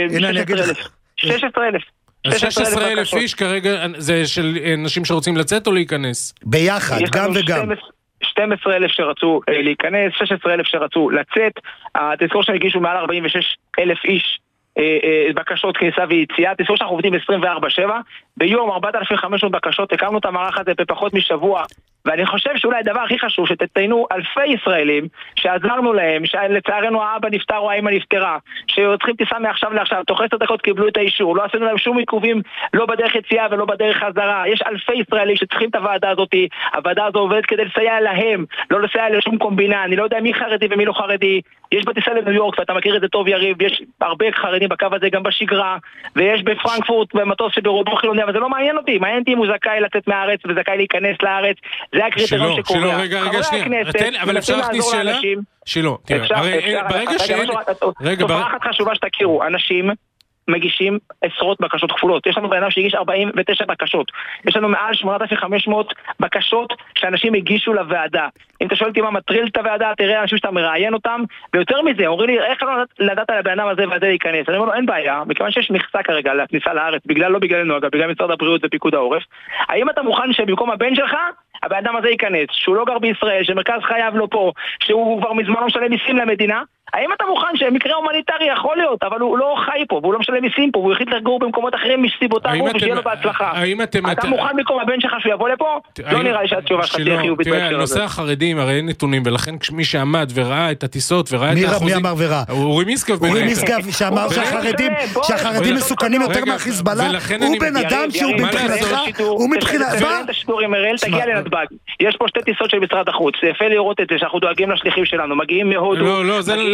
שש עשרה אלף. אז שש עשרה אלף איש כרגע, זה של אנשים שרוצים לצאת או להיכנס? ביחד, גם וגם. שנים עשר אלף שרצו להיכנס, שש עשרה אלף שרצו לצאת, תזכור שהם הגישו מעל ארבעים ושש אלף איש, בקשות כניסה ויציאה, תזכור שאנחנו עובדים עשרים וארבע שבע, ביום ארבעת אלפים וחמש מאות בקשות, הקמנו את המערך הזה בפחות משבוע, ואני חושב שאולי הדבר הכי חשוב, שתציינו אלפי ישראלים, שעזרנו להם, שלצערנו האבא נפטר או האמא נפטרה, שיוצאים טיסה מעכשיו לעכשיו, תוך עשר דקות קיבלו את האישור, לא עשינו להם שום עיכובים, לא בדרך יציאה ולא בדרך חזרה, יש אלפי ישראלים שצריכים את הוועדה הזאת, הוועדה הזו עובדת כדי לסייע להם, לא לסייע לשום קומבינה, אני לא יודע מי חרדי ומי לא חרדי, יש בטיסה לניו יורק, ואתה מכיר את זה טוב יריב, יש הרבה חרדים בקו הזה גם בשגרה, ויש בפרנקפורט במטוס שברובו חילוני, אבל זה לא מעניין אותי, מעניין אותי אם הוא זכאי לצאת מהארץ וזכאי להיכנס לארץ, זה הקריטריון שקובע. שלא, רגע, רגע, שנייה, אבל אפשר להכניס שאלה? שלא, תראה, ברגע שאין... תופעה אחת חשובה שתכירו, אנשים מגישים עשרות בקשות כפולות. יש לנו בן אדם שהגיש ארבעים ותשע בקשות. יש לנו מעל שמונת אלפים וחמש מאות בקשות שאנשים הגישו לוועדה. אם אתה שואל אותי מה מטריל את הוועדה, תראה אנשים שאתה מראיין אותם, ויותר מזה, אומרים לי, איך לא לדעת על הבן אדם הזה והזה להיכנס? אני אומר לו, אין בעיה, מכיוון שיש מכסה כרגע לכניסה לארץ, בגלל, לא בגללנו, אגב, בגלל משרד הבריאות ופיקוד העורף. האם אתה מוכן שבמקום הבן שלך, הבן אדם הזה ייכנס, שהוא לא גר בישראל, שמרכז חייו לא פה, שהוא כבר מזמן לא משלם מיסים למדינה? האם אתה מוכן שמקרה הומניטרי יכול להיות, אבל הוא לא חי פה, והוא לא משלם מיסים פה, והוא החליט לגור במקומות אחרים מסיבותיו, ושיהיה לו בהצלחה. אתה מוכן במקום הבן שלך שהוא יבוא לפה? לא נראה לי שהתשובה שלך תהיה חיובית בהקשר הזה. נושא החרדים הרי אין נתונים, ולכן מי שעמד וראה את הטיסות וראה את האחוזים... מי אמר וראה? אורי מיסקב. אורי מיסקב שאמר שהחרדים מסוכנים יותר מהחיזבאללה, הוא בן אדם שהוא מבחינתך, הוא מבחינתך... תגיע לנתב"ג. יש פה שתי טיסות של משרד החוץ. זה יפה לראות את זה שאנחנו דואגים לשליחים שלנו, מגיעים מהודו,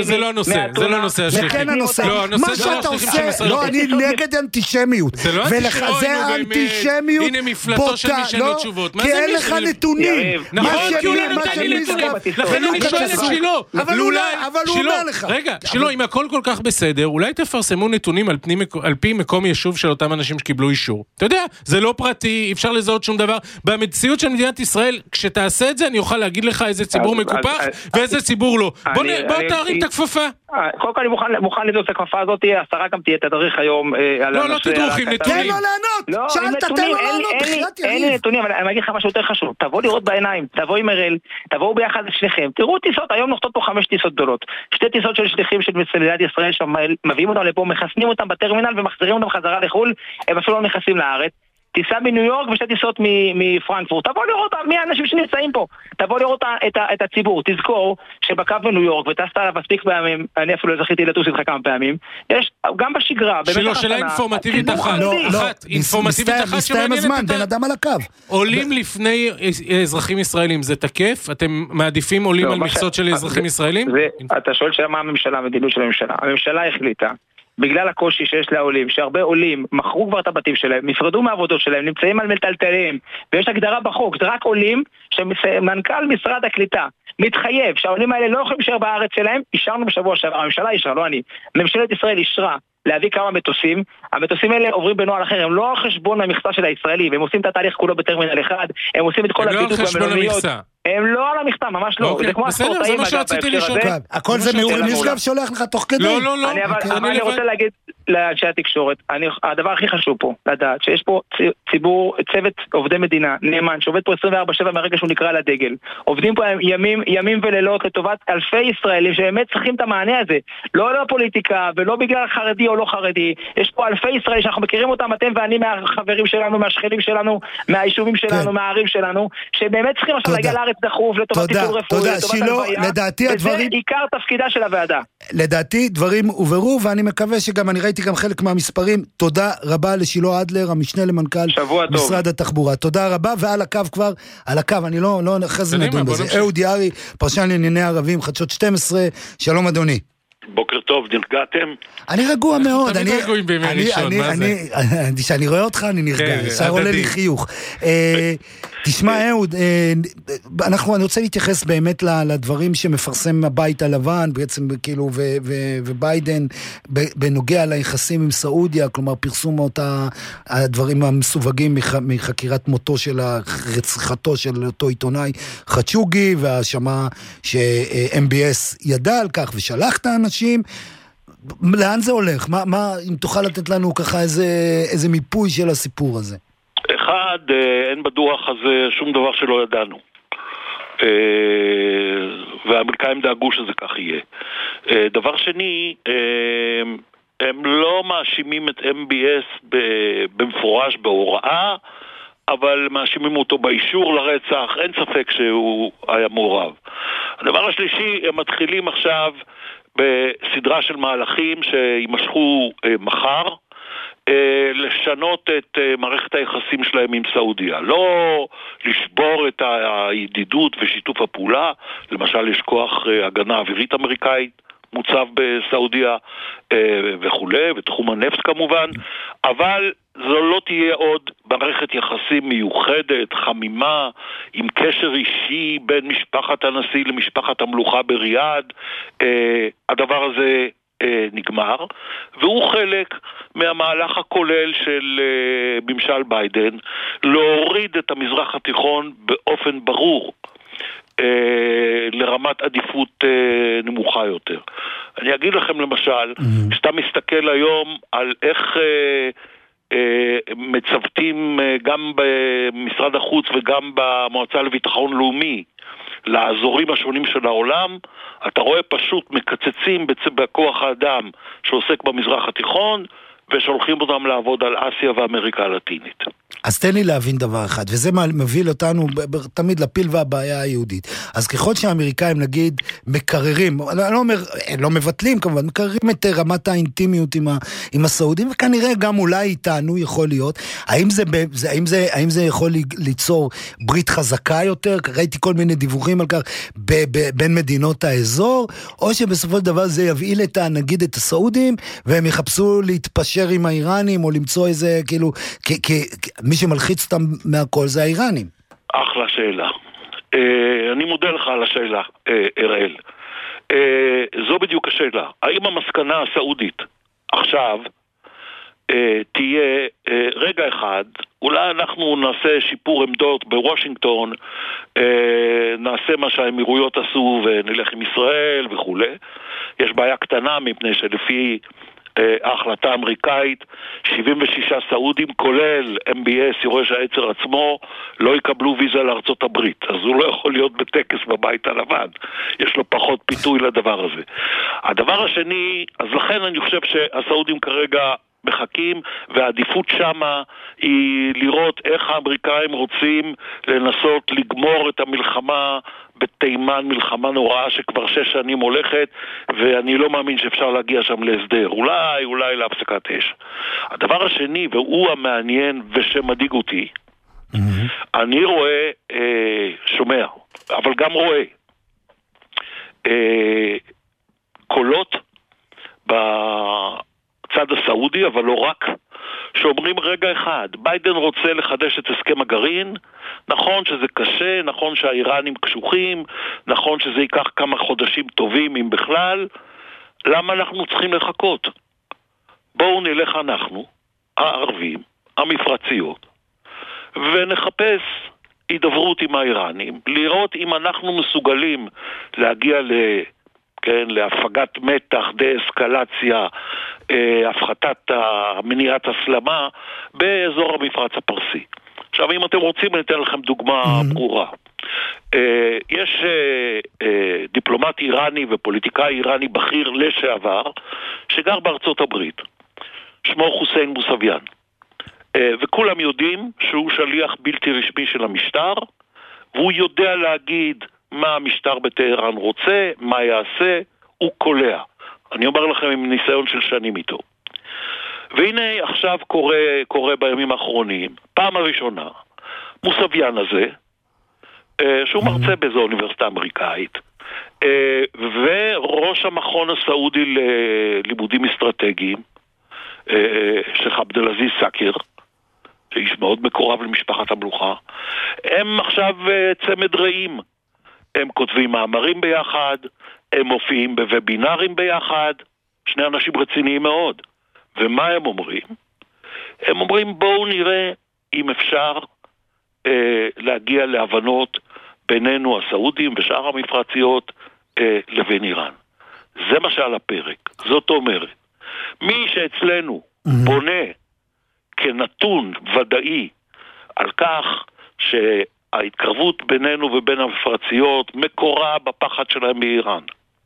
זה לא הנושא, זה לא הנושא זה כן הנושא. מה שאתה עושה, לא, אני נגד אנטישמיות. זה לא אנטישמיות. זה אנטישמיות הנה מפלטו של משנו תשובות. כי אין לך נתונים. נכון, כי הוא לא נתן לי נתונים. לכן אני שואל את שילה. אבל הוא אומר לך. רגע, שילה, אם הכל כל כך בסדר, אולי תפרסמו נתונים על פי מקום יישוב של אותם אנשים שקיבלו אישור. אתה יודע, זה לא פרטי, אפשר לזהות שום דבר. במציאות של מדינת ישראל, כשתעשה את זה, אני אוכל להגיד לך איזה ציבור מקופח ואיזה ציבור לא. בוא תארים את הכפפה. קודם כל אני מוכן לדעות את הכפפה הזאת, השרה גם תהיה תדריך היום. לא, לא תדרוכים, נתונים. תן לו לענות, שאלת, תן לו לענות. אין לי נתונים, אבל אני אגיד לך משהו יותר חשוב. תבוא לראות בעיניים, תבוא עם אראל, תבואו ביחד לשליחים. תראו טיסות, היום נוחתות פה חמש טיסות גדולות. שתי טיסות של שליחים של מדינת ישראל, שמביאים אותם לפה, מחסנים אותם בטרמינל ומחזירים אותם חזרה לחו"ל, הם אפילו לא נכנסים לארץ. טיסה מניו יורק ושתי טיסות מפרנקפורט. תבוא לראות מי האנשים שנמצאים פה. תבוא לראות את, את הציבור. תזכור שבקו בניו יורק וטסת עליו מספיק פעמים, אני אפילו זכיתי לטוס איתך כמה פעמים, יש גם בשגרה, שלא, שאלה אינפורמטיבית אחת. לא, לא, אינפורמטיבית אחת מסתיים הזמן, בן אדם על הקו. עולים לפני אזרחים ישראלים, זה תקף? אתם מעדיפים עולים על מכסות של אזרחים ישראלים? אתה שואל מה הממשלה, המדיניות של הממשלה. הממשלה החליטה בגלל הקושי שיש לעולים, שהרבה עולים מכרו כבר את הבתים שלהם, נפרדו מהעבודות שלהם, נמצאים על מטלטלים, ויש הגדרה בחוק, זה רק עולים שמנכ"ל משרד הקליטה מתחייב שהעולים האלה לא יכולים להישאר בארץ שלהם. אישרנו בשבוע שעבר, הממשלה אישרה, לא אני, ממשלת ישראל אישרה להביא כמה מטוסים. המטוסים האלה עוברים בנוהל אחר, הם לא על חשבון המכסה של הישראלי, והם עושים את התהליך כולו בטרמינל אחד, הם עושים את כל הבידוק במלוניות. הם לא על המכסה, ממש לא. זה כמו הספורטאים, אגב, בהקשר הזה. הכל זה מאורי משגב שולח לך תוך כדי. לא, לא, לא. אבל אני רוצה להגיד לאנשי התקשורת, הדבר הכי חשוב פה, לדעת שיש פה ציבור, צוות עובדי מדינה, נאמן, שעובד פה עשרים וארבע שבע מהרגע שהוא נקרא לדגל. עובדים פה ימים ולילות לטובת אלפי ישראלים שבאמת צריכים את המענה הזה. לא לפוליטיקה ולא בגלל חרדי או לא חרדי. יש פה אלפי ישראלים שאנחנו מכירים אותם, אתם ואני, מהחברים שלנו, מהשכנים שלנו, מהיישובים שלנו, מהערים שלנו, שבאמת צריכים עכשיו להגיע לארץ דחוף לטובת טיפול רפואי, לטובת הלוויה, וזה עיקר תפקידה של הוועדה. לדעתי דברים הובהרו, ואני מקווה שגם, אני ראיתי גם חלק מהמספרים. תודה רבה לשילה אדלר, המשנה למנכ"ל משרד התחבורה. תודה רבה, ועל הקו כבר, על הקו, אני לא, לא, אחרי זה נדון בזה. אהוד יערי, פרשן לענייני ערבים, חדשות שתים עשרה, שלום אדוני. בוקר טוב, נרגעתם? אני רגוע מאוד. תמיד רגועים בימי ראשון, מה זה? כשאני רואה אותך אני נרגע, ישר עולה לי חיוך. תשמע אהוד, אני רוצה להתייחס באמת לדברים שמפרסם הבית הלבן, בעצם כאילו, וביידן, בנוגע ליחסים עם סעודיה, כלומר פרסום אותה, הדברים המסווגים מחקירת מותו של רציחתו של אותו עיתונאי חצ'וגי, והאשמה ש-אם בי אס ידע על כך ושלח את האנשים. לאן זה הולך? מה, מה, אם תוכל לתת לנו ככה איזה, איזה מיפוי של הסיפור הזה? אחד, אין בדוח הזה שום דבר שלא ידענו. והאמריקאים דאגו שזה כך יהיה. דבר שני, הם לא מאשימים את אם בי אס במפורש בהוראה, אבל מאשימים אותו באישור לרצח, אין ספק שהוא היה מעורב. הדבר השלישי, הם מתחילים עכשיו בסדרה של מהלכים שימשכו מחר, לשנות את מערכת היחסים שלהם עם סעודיה, לא לשבור את הידידות ושיתוף הפעולה. למשל יש כוח הגנה אווירית אמריקאית מוצב בסעודיה וכולי, בתחום הנפט כמובן, אבל זו לא תהיה עוד מערכת יחסים מיוחדת, חמימה, עם קשר אישי בין משפחת הנשיא למשפחת המלוכה בריאד. הדבר הזה נגמר, והוא חלק מהמהלך הכולל של ממשל ביידן להוריד את המזרח התיכון באופן ברור לרמת עדיפות נמוכה יותר. אני אגיד לכם למשל, כשאתה מסתכל היום על איך מצוותים גם במשרד החוץ וגם במועצה לביטחון לאומי לאזורים השונים של העולם, אתה רואה פשוט מקצצים בכוח האדם שעוסק במזרח התיכון ושולחים אותם לעבוד על אסיה ואמריקה הלטינית. אז תן לי להבין דבר אחד, וזה מביא אותנו תמיד לפיל והבעיה היהודית. אז ככל שהאמריקאים נגיד מקררים, אני לא אומר, לא מבטלים כמובן, מקררים את רמת האינטימיות עם, ה, עם הסעודים, וכנראה גם אולי איתנו יכול להיות, האם זה, האם זה, האם זה יכול ליצור ברית חזקה יותר? ראיתי כל מיני דיווחים על כך ב, ב, בין מדינות האזור, או שבסופו של דבר זה יבעיל את, נגיד את הסעודים, והם יחפשו להתפשר עם האיראנים, או למצוא איזה, כאילו, כ, כ, מי שמלחיץ אותם מהכל זה האיראנים. אחלה שאלה. אני מודה לך על השאלה, אראל. זו בדיוק השאלה. האם המסקנה הסעודית עכשיו תהיה רגע אחד, אולי אנחנו נעשה שיפור עמדות בוושינגטון, נעשה מה שהאמירויות עשו ונלך עם ישראל וכו'. יש בעיה קטנה מפני שלפי ההחלטה האמריקאית, שבעים ושישה סעודים, כולל אם בי אס, יורש העצר עצמו, לא יקבלו ויזה לארצות הברית. אז הוא לא יכול להיות בטקס בבית הלבן. יש לו פחות פיתוי לדבר הזה. הדבר השני, אז לכן אני חושב שהסעודים כרגע מחכים, והעדיפות שמה היא לראות איך האמריקאים רוצים לנסות לגמור את המלחמה בתימן, מלחמה נוראה שכבר שש שנים הולכת, ואני לא מאמין שאפשר להגיע שם להסדר. אולי, אולי להפסקת אש. הדבר השני, והוא המעניין ושמדאיג אותי, mm-hmm. אני רואה, אה, שומע, אבל גם רואה, אה, קולות בצד הסעודי, אבל לא רק, שאומרים רגע אחד, ביידן רוצה לחדש את הסכם הגרעין, נכון שזה קשה, נכון שהאיראנים קשוחים, נכון שזה ייקח כמה חודשים טובים אם בכלל, למה אנחנו צריכים לחכות? בואו נלך אנחנו, הערבים, המפרציות, ונחפש הידברות עם האיראנים, לראות אם אנחנו מסוגלים להגיע ל... כן, להפגת מתח, דה-אסקלציה, אה, הפחתת מניעת הסלמה באזור המפרץ הפרסי. עכשיו, אם אתם רוצים, אני אתן לכם דוגמה mm-hmm. ברורה. אה, יש אה, אה, דיפלומט איראני ופוליטיקאי איראני בכיר לשעבר, שגר בארצות הברית. שמו חוסיין מוסביאן. אה, וכולם יודעים שהוא שליח בלתי רשמי של המשטר, והוא יודע להגיד מה המשטר בטהרן רוצה, מה יעשה, הוא קולע. אני אומר לכם עם ניסיון של שנים איתו. והנה עכשיו קורה, קורה בימים האחרונים, פעם הראשונה, מוסביאן הזה, שהוא מרצה באיזו אוניברסיטה אמריקאית, וראש המכון הסעודי ללימודים אסטרטגיים, שייח' עבד אל-עזיז סאקר, שאיש מאוד מקורב למשפחת המלוכה, הם עכשיו צמד רעים. הם כותבים מאמרים ביחד, הם מופיעים בוובינרים ביחד, שני אנשים רציניים מאוד. ומה הם אומרים? הם אומרים בואו נראה אם אפשר אה, להגיע להבנות בינינו הסעודים ושאר המפרציות אה, לבין איראן. זה מה שעל הפרק. זאת אומרת, מי שאצלנו mm-hmm. בונה כנתון ודאי על כך ש... ההתקרבות בינינו ובין המפרציות מקורה בפחד שלהם מאיראן.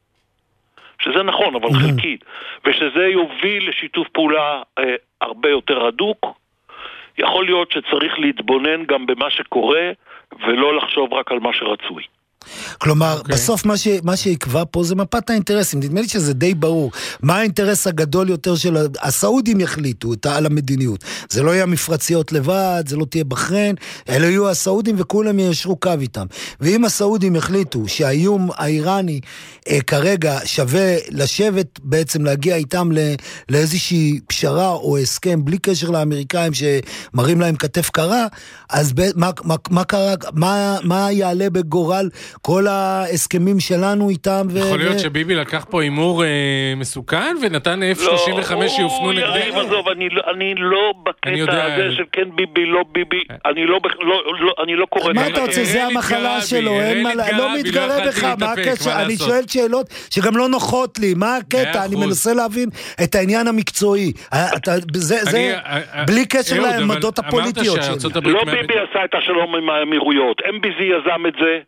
שזה נכון, אבל חלקית. ושזה יוביל לשיתוף פעולה אה, הרבה יותר הדוק. יכול להיות שצריך להתבונן גם במה שקורה, ולא לחשוב רק על מה שרצוי. כלומר, okay. בסוף מה, ש, מה שיקבע פה זה מפת האינטרסים. נדמה לי שזה די ברור. מה האינטרס הגדול יותר של הסעודים יחליטו על המדיניות? זה לא יהיה מפרציות לבד, זה לא תהיה בחריין, אלא יהיו הסעודים וכולם יישרו קו איתם. ואם הסעודים יחליטו שהאיום האיראני אה, כרגע שווה לשבת, בעצם להגיע איתם לא, לאיזושהי פשרה או הסכם, בלי קשר לאמריקאים שמראים להם כתף קרה, אז ב, מה, מה, מה, קרה, מה, מה יעלה בגורל כל ההסכמים שלנו איתם ו... יכול להיות שביבי לקח פה אימור אה, מסוכן ונתן אף שלושים וחמש שיופנו נגדנו. עזוב, אני לא בקטע הזה של כן ביבי, לא ביבי, אני לא קורא... מה אתה רוצה? זה המחלה שלו, לא מתגרה בך, מה הקשר? אני שואל שאלות שגם לא נוחות לי, מה הקטע? אני מנסה להבין את העניין המקצועי. זה בלי קשר לעמדות הפוליטיות שלי. לא ביבי עשה את השלום עם האמירויות, אם בי זי יזם את זה,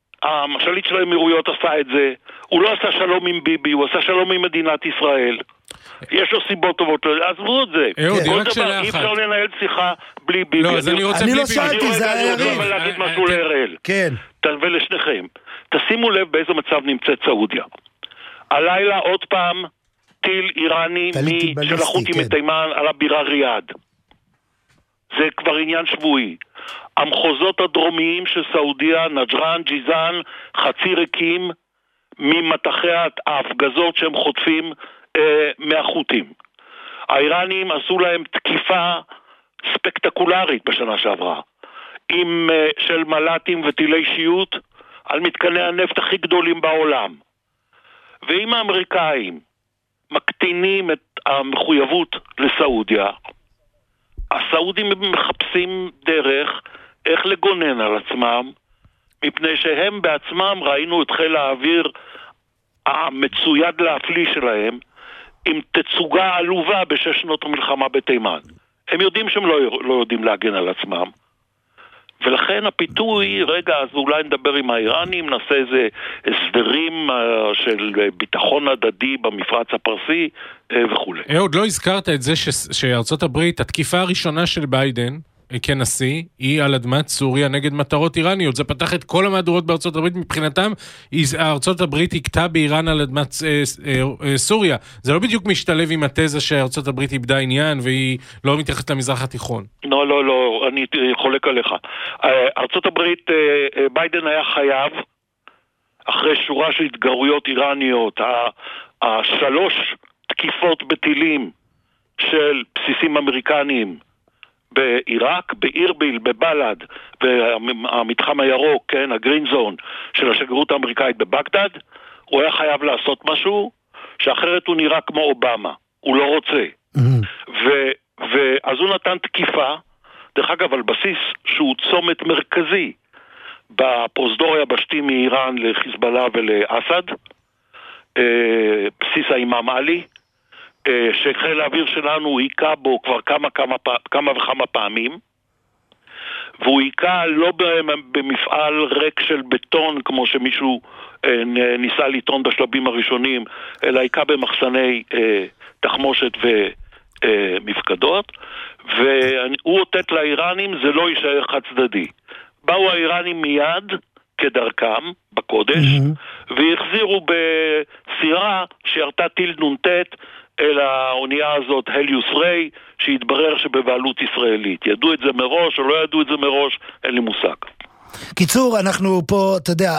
המשליט של האמירויות עשה את זה, הוא לא עשה שלום עם ביבי, הוא עשה שלום עם מדינת ישראל. יש לו סיבות טובות, עזבו את זה. אהוד, כל רק שאלה אחת. אי אפשר לנהל שיחה בלי ביבי. לא, אז אני רוצה אני בלי לא ביבי. שאלתי, זה היה אני רוצה להגיד משהו להראל. כן. ולשניכם. תשימו לב באיזה מצב נמצאת סעודיה. הלילה עוד פעם טיל איראני של החות'ים מתימן על הבירה ריאד. זה כבר עניין שבועי. המחוזות הדרומיים של סעודיה, נג'רן, ג'יזן, חצי ריקים ממטחי ההפגזות שהם חוטפים אה, מהחות'ים. האיראנים עשו להם תקיפה ספקטקולרית בשנה שעברה, עם אה, של מל"טים וטילי שיוט על מתקני הנפט הכי גדולים בעולם. ואם האמריקאים מקטינים את המחויבות לסעודיה, הסעודים מחפשים דרך איך לגונן על עצמם, מפני שהם בעצמם, ראינו את חיל האוויר המצויד להפליא שלהם, עם תצוגה עלובה בשש שנות המלחמה בתימן. הם יודעים שהם לא, לא יודעים להגן על עצמם, ולכן הפיתוי, רגע, אז אולי נדבר עם האיראנים, נעשה איזה הסדרים uh, של ביטחון הדדי במפרץ הפרסי uh, וכו'. אהוד, לא הזכרת את זה ש... שארצות הברית, התקיפה הראשונה של ביידן, כנשיא, היא על אדמת סוריה נגד מטרות איראניות. זה פתח את כל המהדורות בארצות הברית, מבחינתם, ארצות הברית הכתה באיראן על אדמת אה, אה, אה, סוריה. זה לא בדיוק משתלב עם התזה שארצות הברית איבדה עניין, והיא לא מתייחסת למזרח התיכון. לא, לא, לא, אני חולק עליך. ארצות הברית, ביידן היה חייב, אחרי שורה של התגרויות איראניות, השלוש תקיפות בטילים של בסיסים אמריקניים, בעיראק, באירביל, בבלד, והמתחם הירוק, כן, הגרין זון של השגרירות האמריקאית בבגדד, הוא היה חייב לעשות משהו שאחרת הוא נראה כמו אובמה, הוא לא רוצה. ואז הוא נתן תקיפה, דרך אגב על בסיס שהוא צומת מרכזי בפרוזדור היבשתי מאיראן לחיזבאללה ולאסד, בסיס האימאם עלי, שחיל האוויר שלנו היקע בו כבר כמה, כמה, כמה וכמה פעמים, והוא היקע לא במפעל ריק של בטון כמו שמישהו ניסה לטעון בשלבים הראשונים, אלא היקע במחסני תחמושת ומפקדות, והוא אותת לאיראנים, זה לא יישאר חד צדדי. באו האיראנים מיד כדרכם בקודש, והחזירו בסירה שירתה טיל נונטט אל האונייה הזאת, הליוס ריי, שהתברר שבבעלות ישראלית. ידעו את זה מראש או לא ידעו את זה מראש, אין לי מושג. קיצור, אנחנו פה, אתה יודע,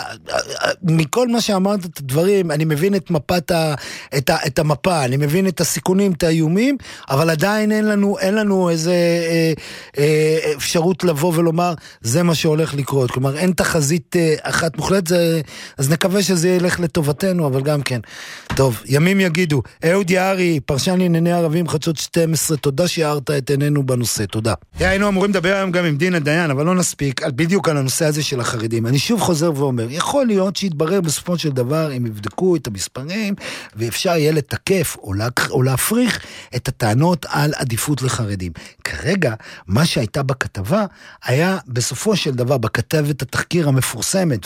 מכל מה שאמרת את הדברים, אני מבין את מפת ה, את, ה, את המפה, אני מבין את הסיכונים, את האיומים, אבל עדיין אין לנו, אין לנו איזה אה, אה, אפשרות לבוא ולומר, זה מה שהולך לקרות. כלומר, אין תחזית אה, אחת מוחלט, זה, אז נקווה שזה ילך לטובתנו, אבל גם כן. טוב, ימים יגידו. אהוד יערי, פרשן לענייני ערבים, חדשות שתים עשרה, תודה שהארת את עינינו בנושא, תודה. היינו אמורים לדבר היום גם עם דינה דיין, אבל לא נספיק, בדיוק על הנושא הזה של החרדים. אני שוב חוזר ואומר, יכול להיות שיתברר בסופו של דבר, אם יבדקו את המספרים, ואפשר יהיה לתקף או, לה, או להפריך את הטענות על עדיפות לחרדים. כרגע, מה שהייתה בכתבה, היה בסופו של דבר, בכתבת התחקיר המפורסמת,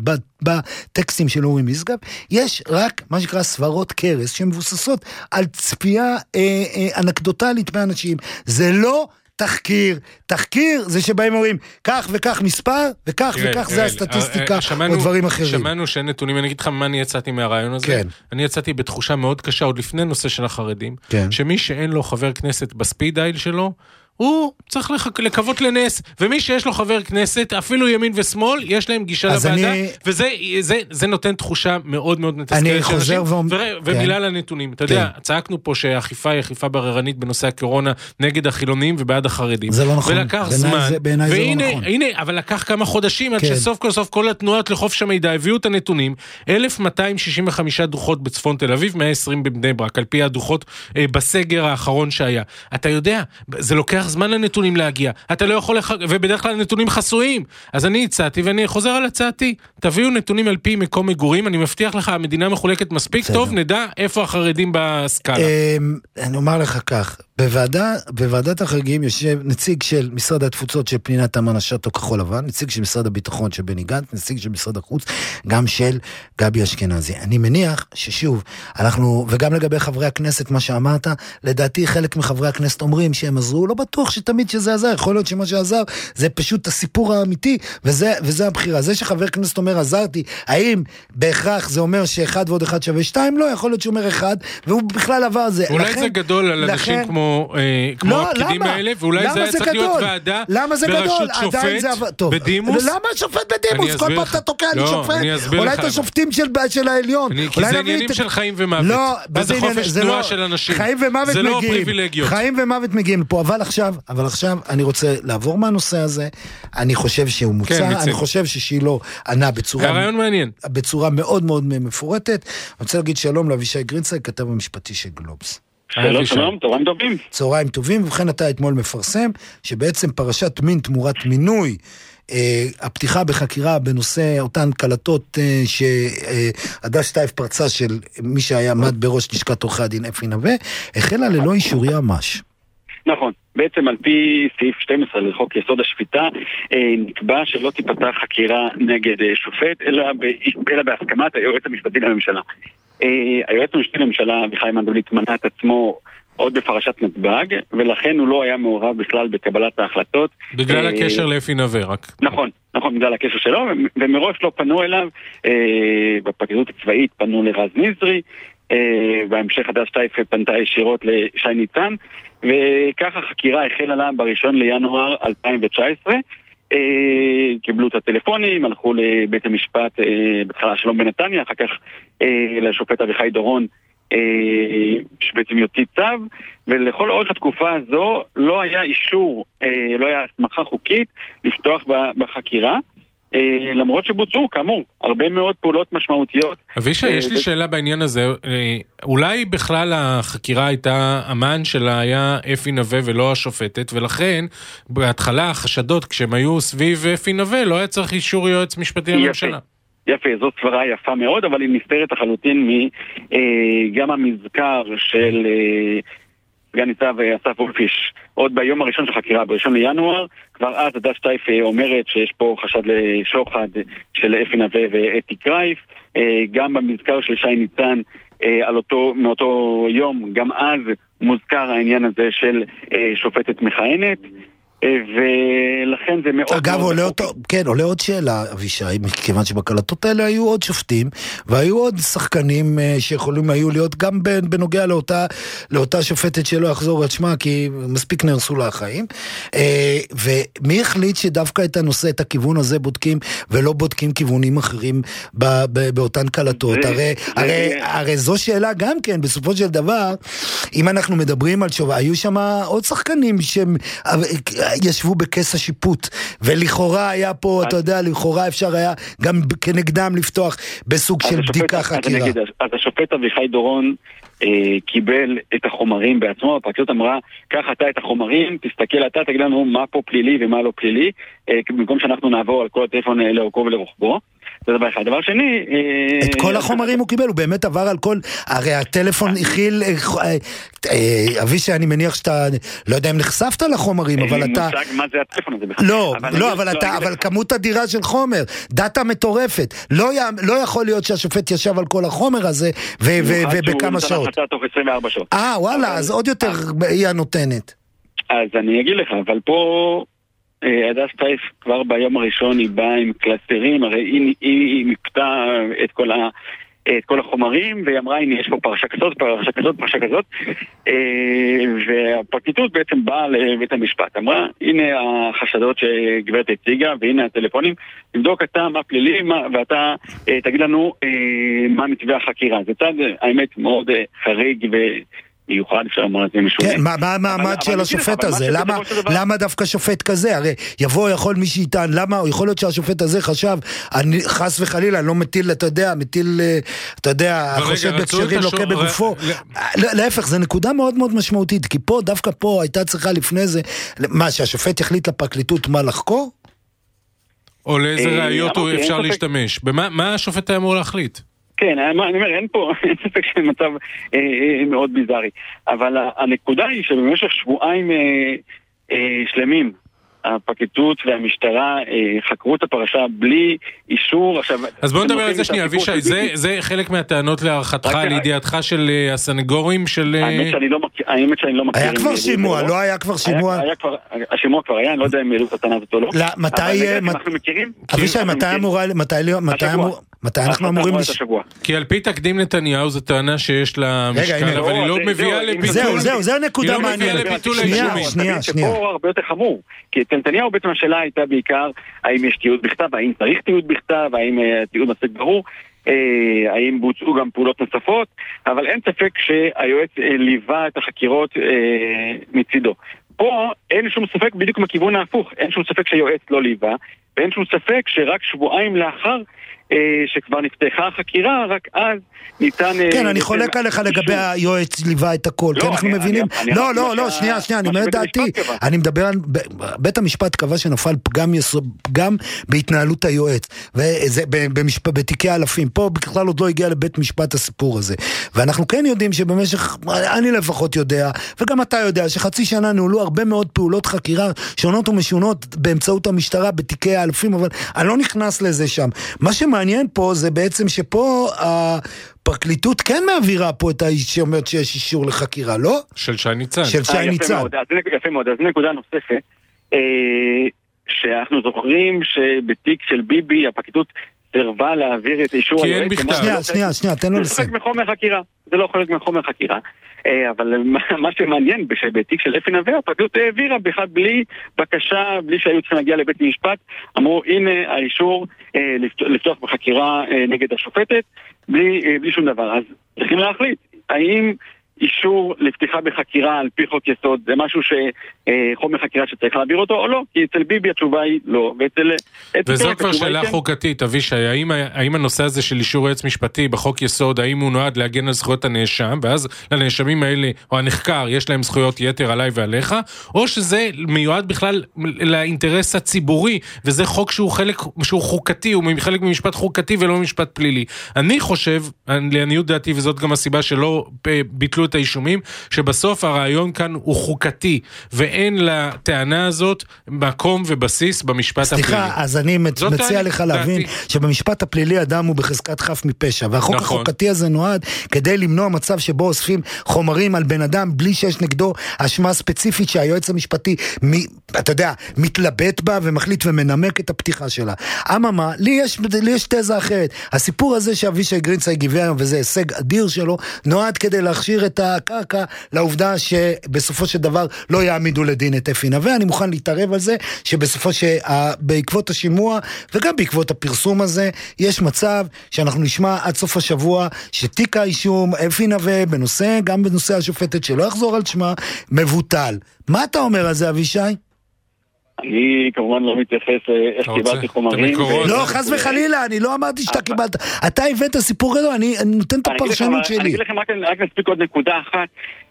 ובטקסטים של אורי משגב, יש רק מה שנקרא סברות קרס, שמבוססות על צפייה אה, אה, אנקדוטלית מאנשים. זה לא תחקיר, תחקיר זה שבאים אומרים כך וכך מספר וכך וכך זה הסטטיסטיקה או דברים אחרים. שמענו שאין נתונים, אני אגיד לך מה אני יצאתי מהרעיון הזה, אני יצאתי בתחושה מאוד קשה עוד לפני נושא של החרדים, שמי שאין לו חבר כנסת בספיד דייל שלו, הוא צריך לקוות לנס, ומי שיש לו חבר כנסת, אפילו ימין ושמאל, יש להם גישה לוועדה, וזה זה, זה נותן תחושה מאוד מאוד מתסכלת. אני חוזר ואומר... ומילה לנתונים, אתה יודע, צעקנו פה שהאכיפה היא אכיפה בררנית בנושא הקורונה, נגד החילונים ובעד החרדים. זה לא נכון. ולקח זמן, והנה, הנה, אבל לקח כמה חודשים, עד שסוף כל סוף כל התנועות לחופש המידע, הביאו את הנתונים, אלף מאתיים שישים וחמישה דוחות בצפון תל אביב, מאה ועשרים בבני ברק, על פי הדוחות בסגר האחרון שהיה. אתה יודע, זה לוקח זמן לנתונים להגיע. אתה לא יכול, לח... ובדרך כלל נתונים חסויים. אז אני הצעתי, ואני חוזר על הצעתי. תביאו נתונים על פי מקום מגורים, אני מבטיח לך, המדינה מחולקת מספיק טוב, נדע איפה החרדים בסקאלה. אני אומר לך כך, בוועדה, בוועדת החריגים יושב נציג של משרד התפוצות של פנינה תמנו שטה כחול לבן, נציג של משרד הביטחון של בני גנץ, נציג של משרד החוץ, גם של גבי אשכנזי. אני מניח ששוב, אנחנו, וגם לגבי חברי הכנסת, מה שאמרת, לדעתי חלק מחברי הכנסת אומרים שהם עזרו, לא בטוח שתמיד שזה עזר, יכול להיות שמה שעזר זה פשוט הסיפור האמיתי, וזה, וזה הבחירה. זה שחבר כנסת אומר עזרתי, האם בהכרח זה אומר שאחד ועוד אחד שווה שתיים? לא, יכול להיות שהוא אומר אחד, והוא בכלל עבר זה. אולי לכן, זה גדול על אנשים לכן, כמו, אה, כמו לא, הפקידים למה? האלה, ואולי זה היה צריך גדול? להיות ועדה בראשות שופט בדימוס. למה שופט בדימוס? כל פעם אתה תוקע לי לא, שופט. אולי אולי את השופטים של, של העליון. אני, כי זה עניינים של חיים ומוות. לא, וזה חופש תנועה לא, של אנשים. חיים ומוות זה מגיעים. לא פריבילגיות. חיים ומוות מגיעים לפה. אבל עכשיו, אבל עכשיו אני רוצה לעבור מהנושא הזה. אני חושב שהוא מוצא. כן, אני חושב ששילו ענה בצורה... הרעיון מעניין. בצורה מאוד מאוד מפורטת. אני רוצה להגיד שלום לאבישי גרינצייג, כתב המשפטי של גלובס. שלום, שלום, צהריים טובים. צהריים טובים, ובכן אתה אתמול מפרסם שבעצם פרשת מין תמורת מינוי, אה, הפתיחה בחקירה בנושא אותן קלטות אה, שעדש טייף פרצה של מי שהיה עמד בראש לשכת עורכי הדין אפי נווה, החלה ללא אישור יועמ"ש. נכון, בעצם על פי סעיף שתים עשרה לחוק יסוד השפיטה נקבע שלא תיפתח חקירה נגד שופט אלא, ב... אלא בהסכמת היועץ המשפטי לממשלה. היועץ המשפטי לממשלה אביחי מנדלבליט מנה את עצמו עוד בפרשת נתב"ג, ולכן הוא לא היה מעורב בכלל בקבלת ההחלטות. בגלל הקשר לאפי נווה רק. נכון, נכון, בגלל הקשר שלו, ומראש לא פנו אליו, בפרקליטות הצבאית פנו לרז נזרי, בהמשך הדס טייף פנתה ישירות לשי ניצן, וככה החקירה החלה לה בראשון לינואר אלפיים תשע עשרה, קיבלו את הטלפונים, הלכו לבית המשפט בתחילה שלום בנתניה, אחר כך לשופט אביחי דורון שבעצם יוציא צו, ולכל אורך התקופה הזו לא היה אישור, לא היה הסמכה חוקית לפתוח בחקירה, למרות שבוצעו, כאמור, הרבה מאוד פעולות משמעותיות. אבישי, יש לי שאלה בעניין הזה, אולי בכלל החקירה הייתה, המן שלה היה אפי נווה ולא השופטת, ולכן בהתחלה החשדות כשהם היו סביב אפי נווה לא היה צריך אישור יועץ משפטי לממשלה. יפה, זאת סברה יפה מאוד, אבל היא נסתרת לחלוטין מגם המזכר של סגן ניצב אסף וולפיש, עוד ביום הראשון של חקירה, בראשון לינואר, כבר אז הדס טייף אומרת שיש פה חשד לשוחד של אפי נווה ואתי קרייף, גם במזכר של שי ניצן על אותו, מאותו יום, גם אז מוזכר העניין הזה של שופטת מכהנת, ולכן זה מאוד... אגב, עולה אותו, כן, עולה עוד שאלה, אבישי, כיוון שבקלטות האלה היו עוד שופטים, והיו עוד שחקנים שיכולים היו להיות גם בנוגע לאותה, לאותה שופטת שלא יחזור את שמה, כי מספיק נהרסו לה החיים, ומי החליט שדווקא את הנושא, את הכיוון הזה בודקים, ולא בודקים כיוונים אחרים באותן קלטות? הרי, הרי, הרי זו שאלה גם כן, בסופו של דבר, אם אנחנו מדברים על שוב, היו שם עוד שחקנים שהם... ישבו בכס השיפוט, ולכאורה היה פה, אתה יודע, לכאורה אפשר היה גם כנגדם לפתוח בסוג של בדיקה חקירה. אז השופט אביחי דורון קיבל את החומרים בעצמו, הפרקליטות אמרה, קח אתה את החומרים, תסתכל אתה, תגיד לנו מה פה פלילי ומה לא פלילי, במקום שאנחנו נעבור על כל הטלפון לאורכו ולרוחבו. זה דבר אחד. דבר שני... את כל החומרים הוא קיבל, הוא באמת עבר על כל... הרי הטלפון הכיל... אבישי, אני מניח שאתה... לא יודע אם נחשפת לחומרים, אבל אתה... מושג מה זה הטלפון הזה בכלל. לא, לא, אבל אתה... אבל כמות אדירה של חומר, דאטה מטורפת. לא יכול להיות שהשופט ישב על כל החומר הזה, ובכמה שעות. תוך עשרים וארבע שעות. אה, וואלה, אז עוד יותר היא הנותנת. אז אני אגיד לך, אבל פה... הדס טייף כבר ביום הראשון היא באה עם קלסטרים, הרי היא, היא מקטה את כל, ה, את כל החומרים, והיא אמרה, הנה יש פה פרשה כזאת, פרשה כזאת, פרשה כזאת, והפרקליטות בעצם באה לבית המשפט, אמרה, הנה החשדות שגברת הציגה, והנה הטלפונים, לבדוק אתה מה פלילי, מה, ואתה תגיד לנו מה מתווה החקירה. זה צד, האמת, מאוד חריג ו... מיוחד, אפשר לומר את זה משונה. כן, מה המעמד של השופט הזה? למה דווקא שופט כזה? הרי יבוא יכול מי שיטען, למה? יכול להיות שהשופט הזה חשב, חס וחלילה, לא מטיל, אתה יודע, מטיל, אתה יודע, חושד בקשרים לוקה בגופו. להפך, זה נקודה מאוד מאוד משמעותית, כי פה, דווקא פה, הייתה צריכה לפני זה, מה, שהשופט יחליט לפרקליטות מה לחקור? או לאיזה ראיות אפשר להשתמש? מה השופט היה אמור להחליט? כן, אני אומר, אין פה, אין ספק שמצב אה, אה, מאוד ביזארי. אבל הנקודה היא שבמשך שבועיים אה, אה, שלמים, הפרקליטות והמשטרה אה, חקרו את הפרשה בלי אישור. עכשיו, אז בואו נדבר על זה שנייה, אבישי, זה, זה חלק מהטענות להערכתך, לידיעתך של uh, הסנגורים של... האמת שאני לא מכיר, האמת שאני לא מכיר. היה כבר שימוע, לא היה כבר שימוע? היה כבר, השימוע כבר היה, אני לא יודע אם העלו את הטענה הזאת או לא. לא, מתי... אנחנו מכירים? אבישי, מתי אמורה... מתי אנחנו אמורים... כי על פי תקדים נתניהו זו טענה שיש לה משקל, אבל היא לא מביאה לביטול... זהו, זהו, זהו נקודה מעניינת. שנייה, שנייה, שנייה. פה הרבה יותר חמור, כי נתניהו בעצם השאלה הייתה בעיקר האם יש תיעוד בכתב, האם צריך תיעוד בכתב, האם תיעוד מספיק ברור, האם בוצעו גם פעולות נוספות, אבל אין ספק שהיועץ ליווה את החקירות מצידו. פה אין שום ספק בדיוק מכיוון ההפוך, אין שום ספק שהיועץ לא ליווה, ואין שום ספק שרק שבועיים לאחר שכבר נפתחה החקירה, רק אז ניתן... כן, אני חולק עליך לגבי היועץ ליווה את הכל, כי אנחנו מבינים... לא, לא, לא, שנייה, שנייה, אני אומר את דעתי. אני מדבר על... בית המשפט קבע שנפל פגם בהתנהלות היועץ, בתיקי אלפים. פה בכלל עוד לא הגיע לבית משפט הסיפור הזה. ואנחנו כן יודעים שבמשך... אני לפחות יודע, וגם אתה יודע, שחצי שנה נעולו הרבה מאוד פעולות חקירה שונות ומשונות באמצעות המשטרה בתיקי האלפים, אבל אני לא נכנס לזה שם. מה שמעניין פה זה בעצם שפה הפרקליטות כן מעבירה פה את האיש שאומרת שיש אישור לחקירה, לא? של שי ניצן. של שי ניצן. יפה מאוד, אז נקודה נוספת, שאנחנו זוכרים שבתיק של ביבי הפרקליטות סרבה להעביר את אישור... כי אין בכתב. שנייה, שנייה, שנייה, תן לו לסיים. זה חלק מחומר חקירה, זה לא חלק מחומר חקירה. אבל מה שמעניין שבתיק של אפי נווה הפרקליטות העבירה בכלל בלי בקשה, בלי שהיו צריכים להגיע לבית משפט, אמרו הנה האישור לפתוח בחקירה נגד השופטת בלי, בלי שום דבר. אז צריכים להחליט האם אישור לפתיחה בחקירה על פי חוק יסוד זה משהו שחומר חקירה שצריך להעביר אותו או לא, כי אצל ביבי התשובה היא לא, ואצל... וזו כבר שאלה חוקתית, אבישי, האם, האם הנושא הזה של אישור יועץ משפטי בחוק יסוד, האם הוא נועד להגן על זכויות הנאשם, ואז לנאשמים האלה, או הנחקר, יש להם זכויות יתר עליי ועליך, או שזה מיועד בכלל לאינטרס הציבורי, וזה חוק שהוא חלק, שהוא חוקתי, הוא חלק ממשפט חוקתי ולא ממשפט פלילי. אני חושב, לעניות דעתי, וזאת גם הסיבה שלא ביטלו את האישומים, שבסוף הרעיון כאן הוא חוקתי, ואין לטענה הזאת מקום ובסיס במשפט הפלילי. סליחה, אז אני מציע לך להבין שבמשפט הפלילי אדם הוא בחזקת חף מפשע, והחוק החוקתי הזה נועד כדי למנוע מצב שבו אוספים חומרים על בן אדם בלי שיש נגדו אשמה ספציפית שהיועץ המשפטי, אתה יודע, מתלבט בה ומחליט ומנמק את הפתיחה שלה. אממה, לי יש, לי יש תזה אחרת. הסיפור הזה שאבישי גרינצייג גיבר היום, וזה הישג אדיר שלו, נועד כדי להכשיר את הקרקע לעובדה שבסופו של דבר לא יעמידו לדין את אפי נווה. אני מוכן להתערב על זה שבסופו שבעקבות השימוע וגם בעקבות הפרסום הזה יש מצב שאנחנו נשמע עד סוף השבוע שתיק האישום אפי נווה בנושא, גם בנושא השופטת שלא יחזור על שמה, מבוטל. מה אתה אומר על זה אבישי? אני כמובן לא מתייחס איך קיבלתי חומרים. לא, חס וחלילה, אני לא אמרתי שאתה קיבלת. אתה הבאת סיפור גדול, אני נותן את הפרשנות שלי. אני אגיד לכם רק נספיק עוד נקודה אחת,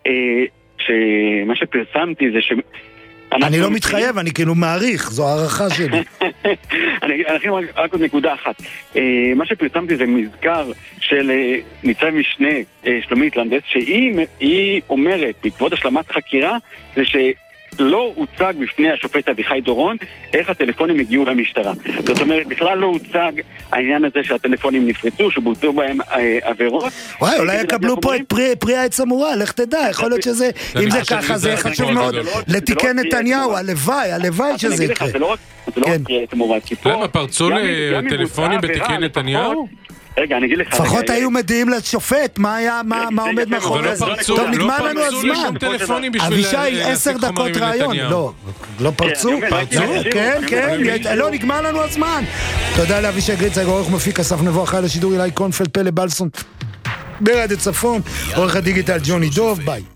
שמה שפרסמתי זה ש... אני לא מתחייב, אני כאילו מעריך, זו הערכה שלי. אני אגיד רק עוד נקודה אחת. מה שפרסמתי זה מזכר של ניצב משנה שלומית לנדס, שהיא אומרת, בעקבות השלמת חקירה, זה ש... לא הוצג בפני השופט אביחי דורון איך הטלפונים הגיעו למשטרה. זאת אומרת, בכלל לא הוצג העניין הזה שהטלפונים נפרצו, שבוצעו בהם עבירות. וואי, אולי יקבלו פה את פרי העץ המורה, לך תדע, יכול להיות שזה, אם זה ככה, זה חשוב מאוד לתיקן נתניהו, הלוואי, הלוואי שזה יקרה. זה לא רק פרי העץ המורה. למה פרצו לטלפונים בתיקן נתניהו? רגע, אני אגיד לך... לפחות היו מדיעים לשופט, מה היה, מה עומד מאחורי זה. טוב, נגמר לנו הזמן. אבישי, עשר דקות רעיון. לא, לא פרצו? פרצו? כן, כן, לא, נגמר לנו הזמן. תודה לאבישי גרינצייג, עורך מפיק אסף נבו, אחראי לשידור אילי קונפלד, פלא בלסון, ברדיו צפון, עורך הדיגיטל ג'וני דוב, ביי.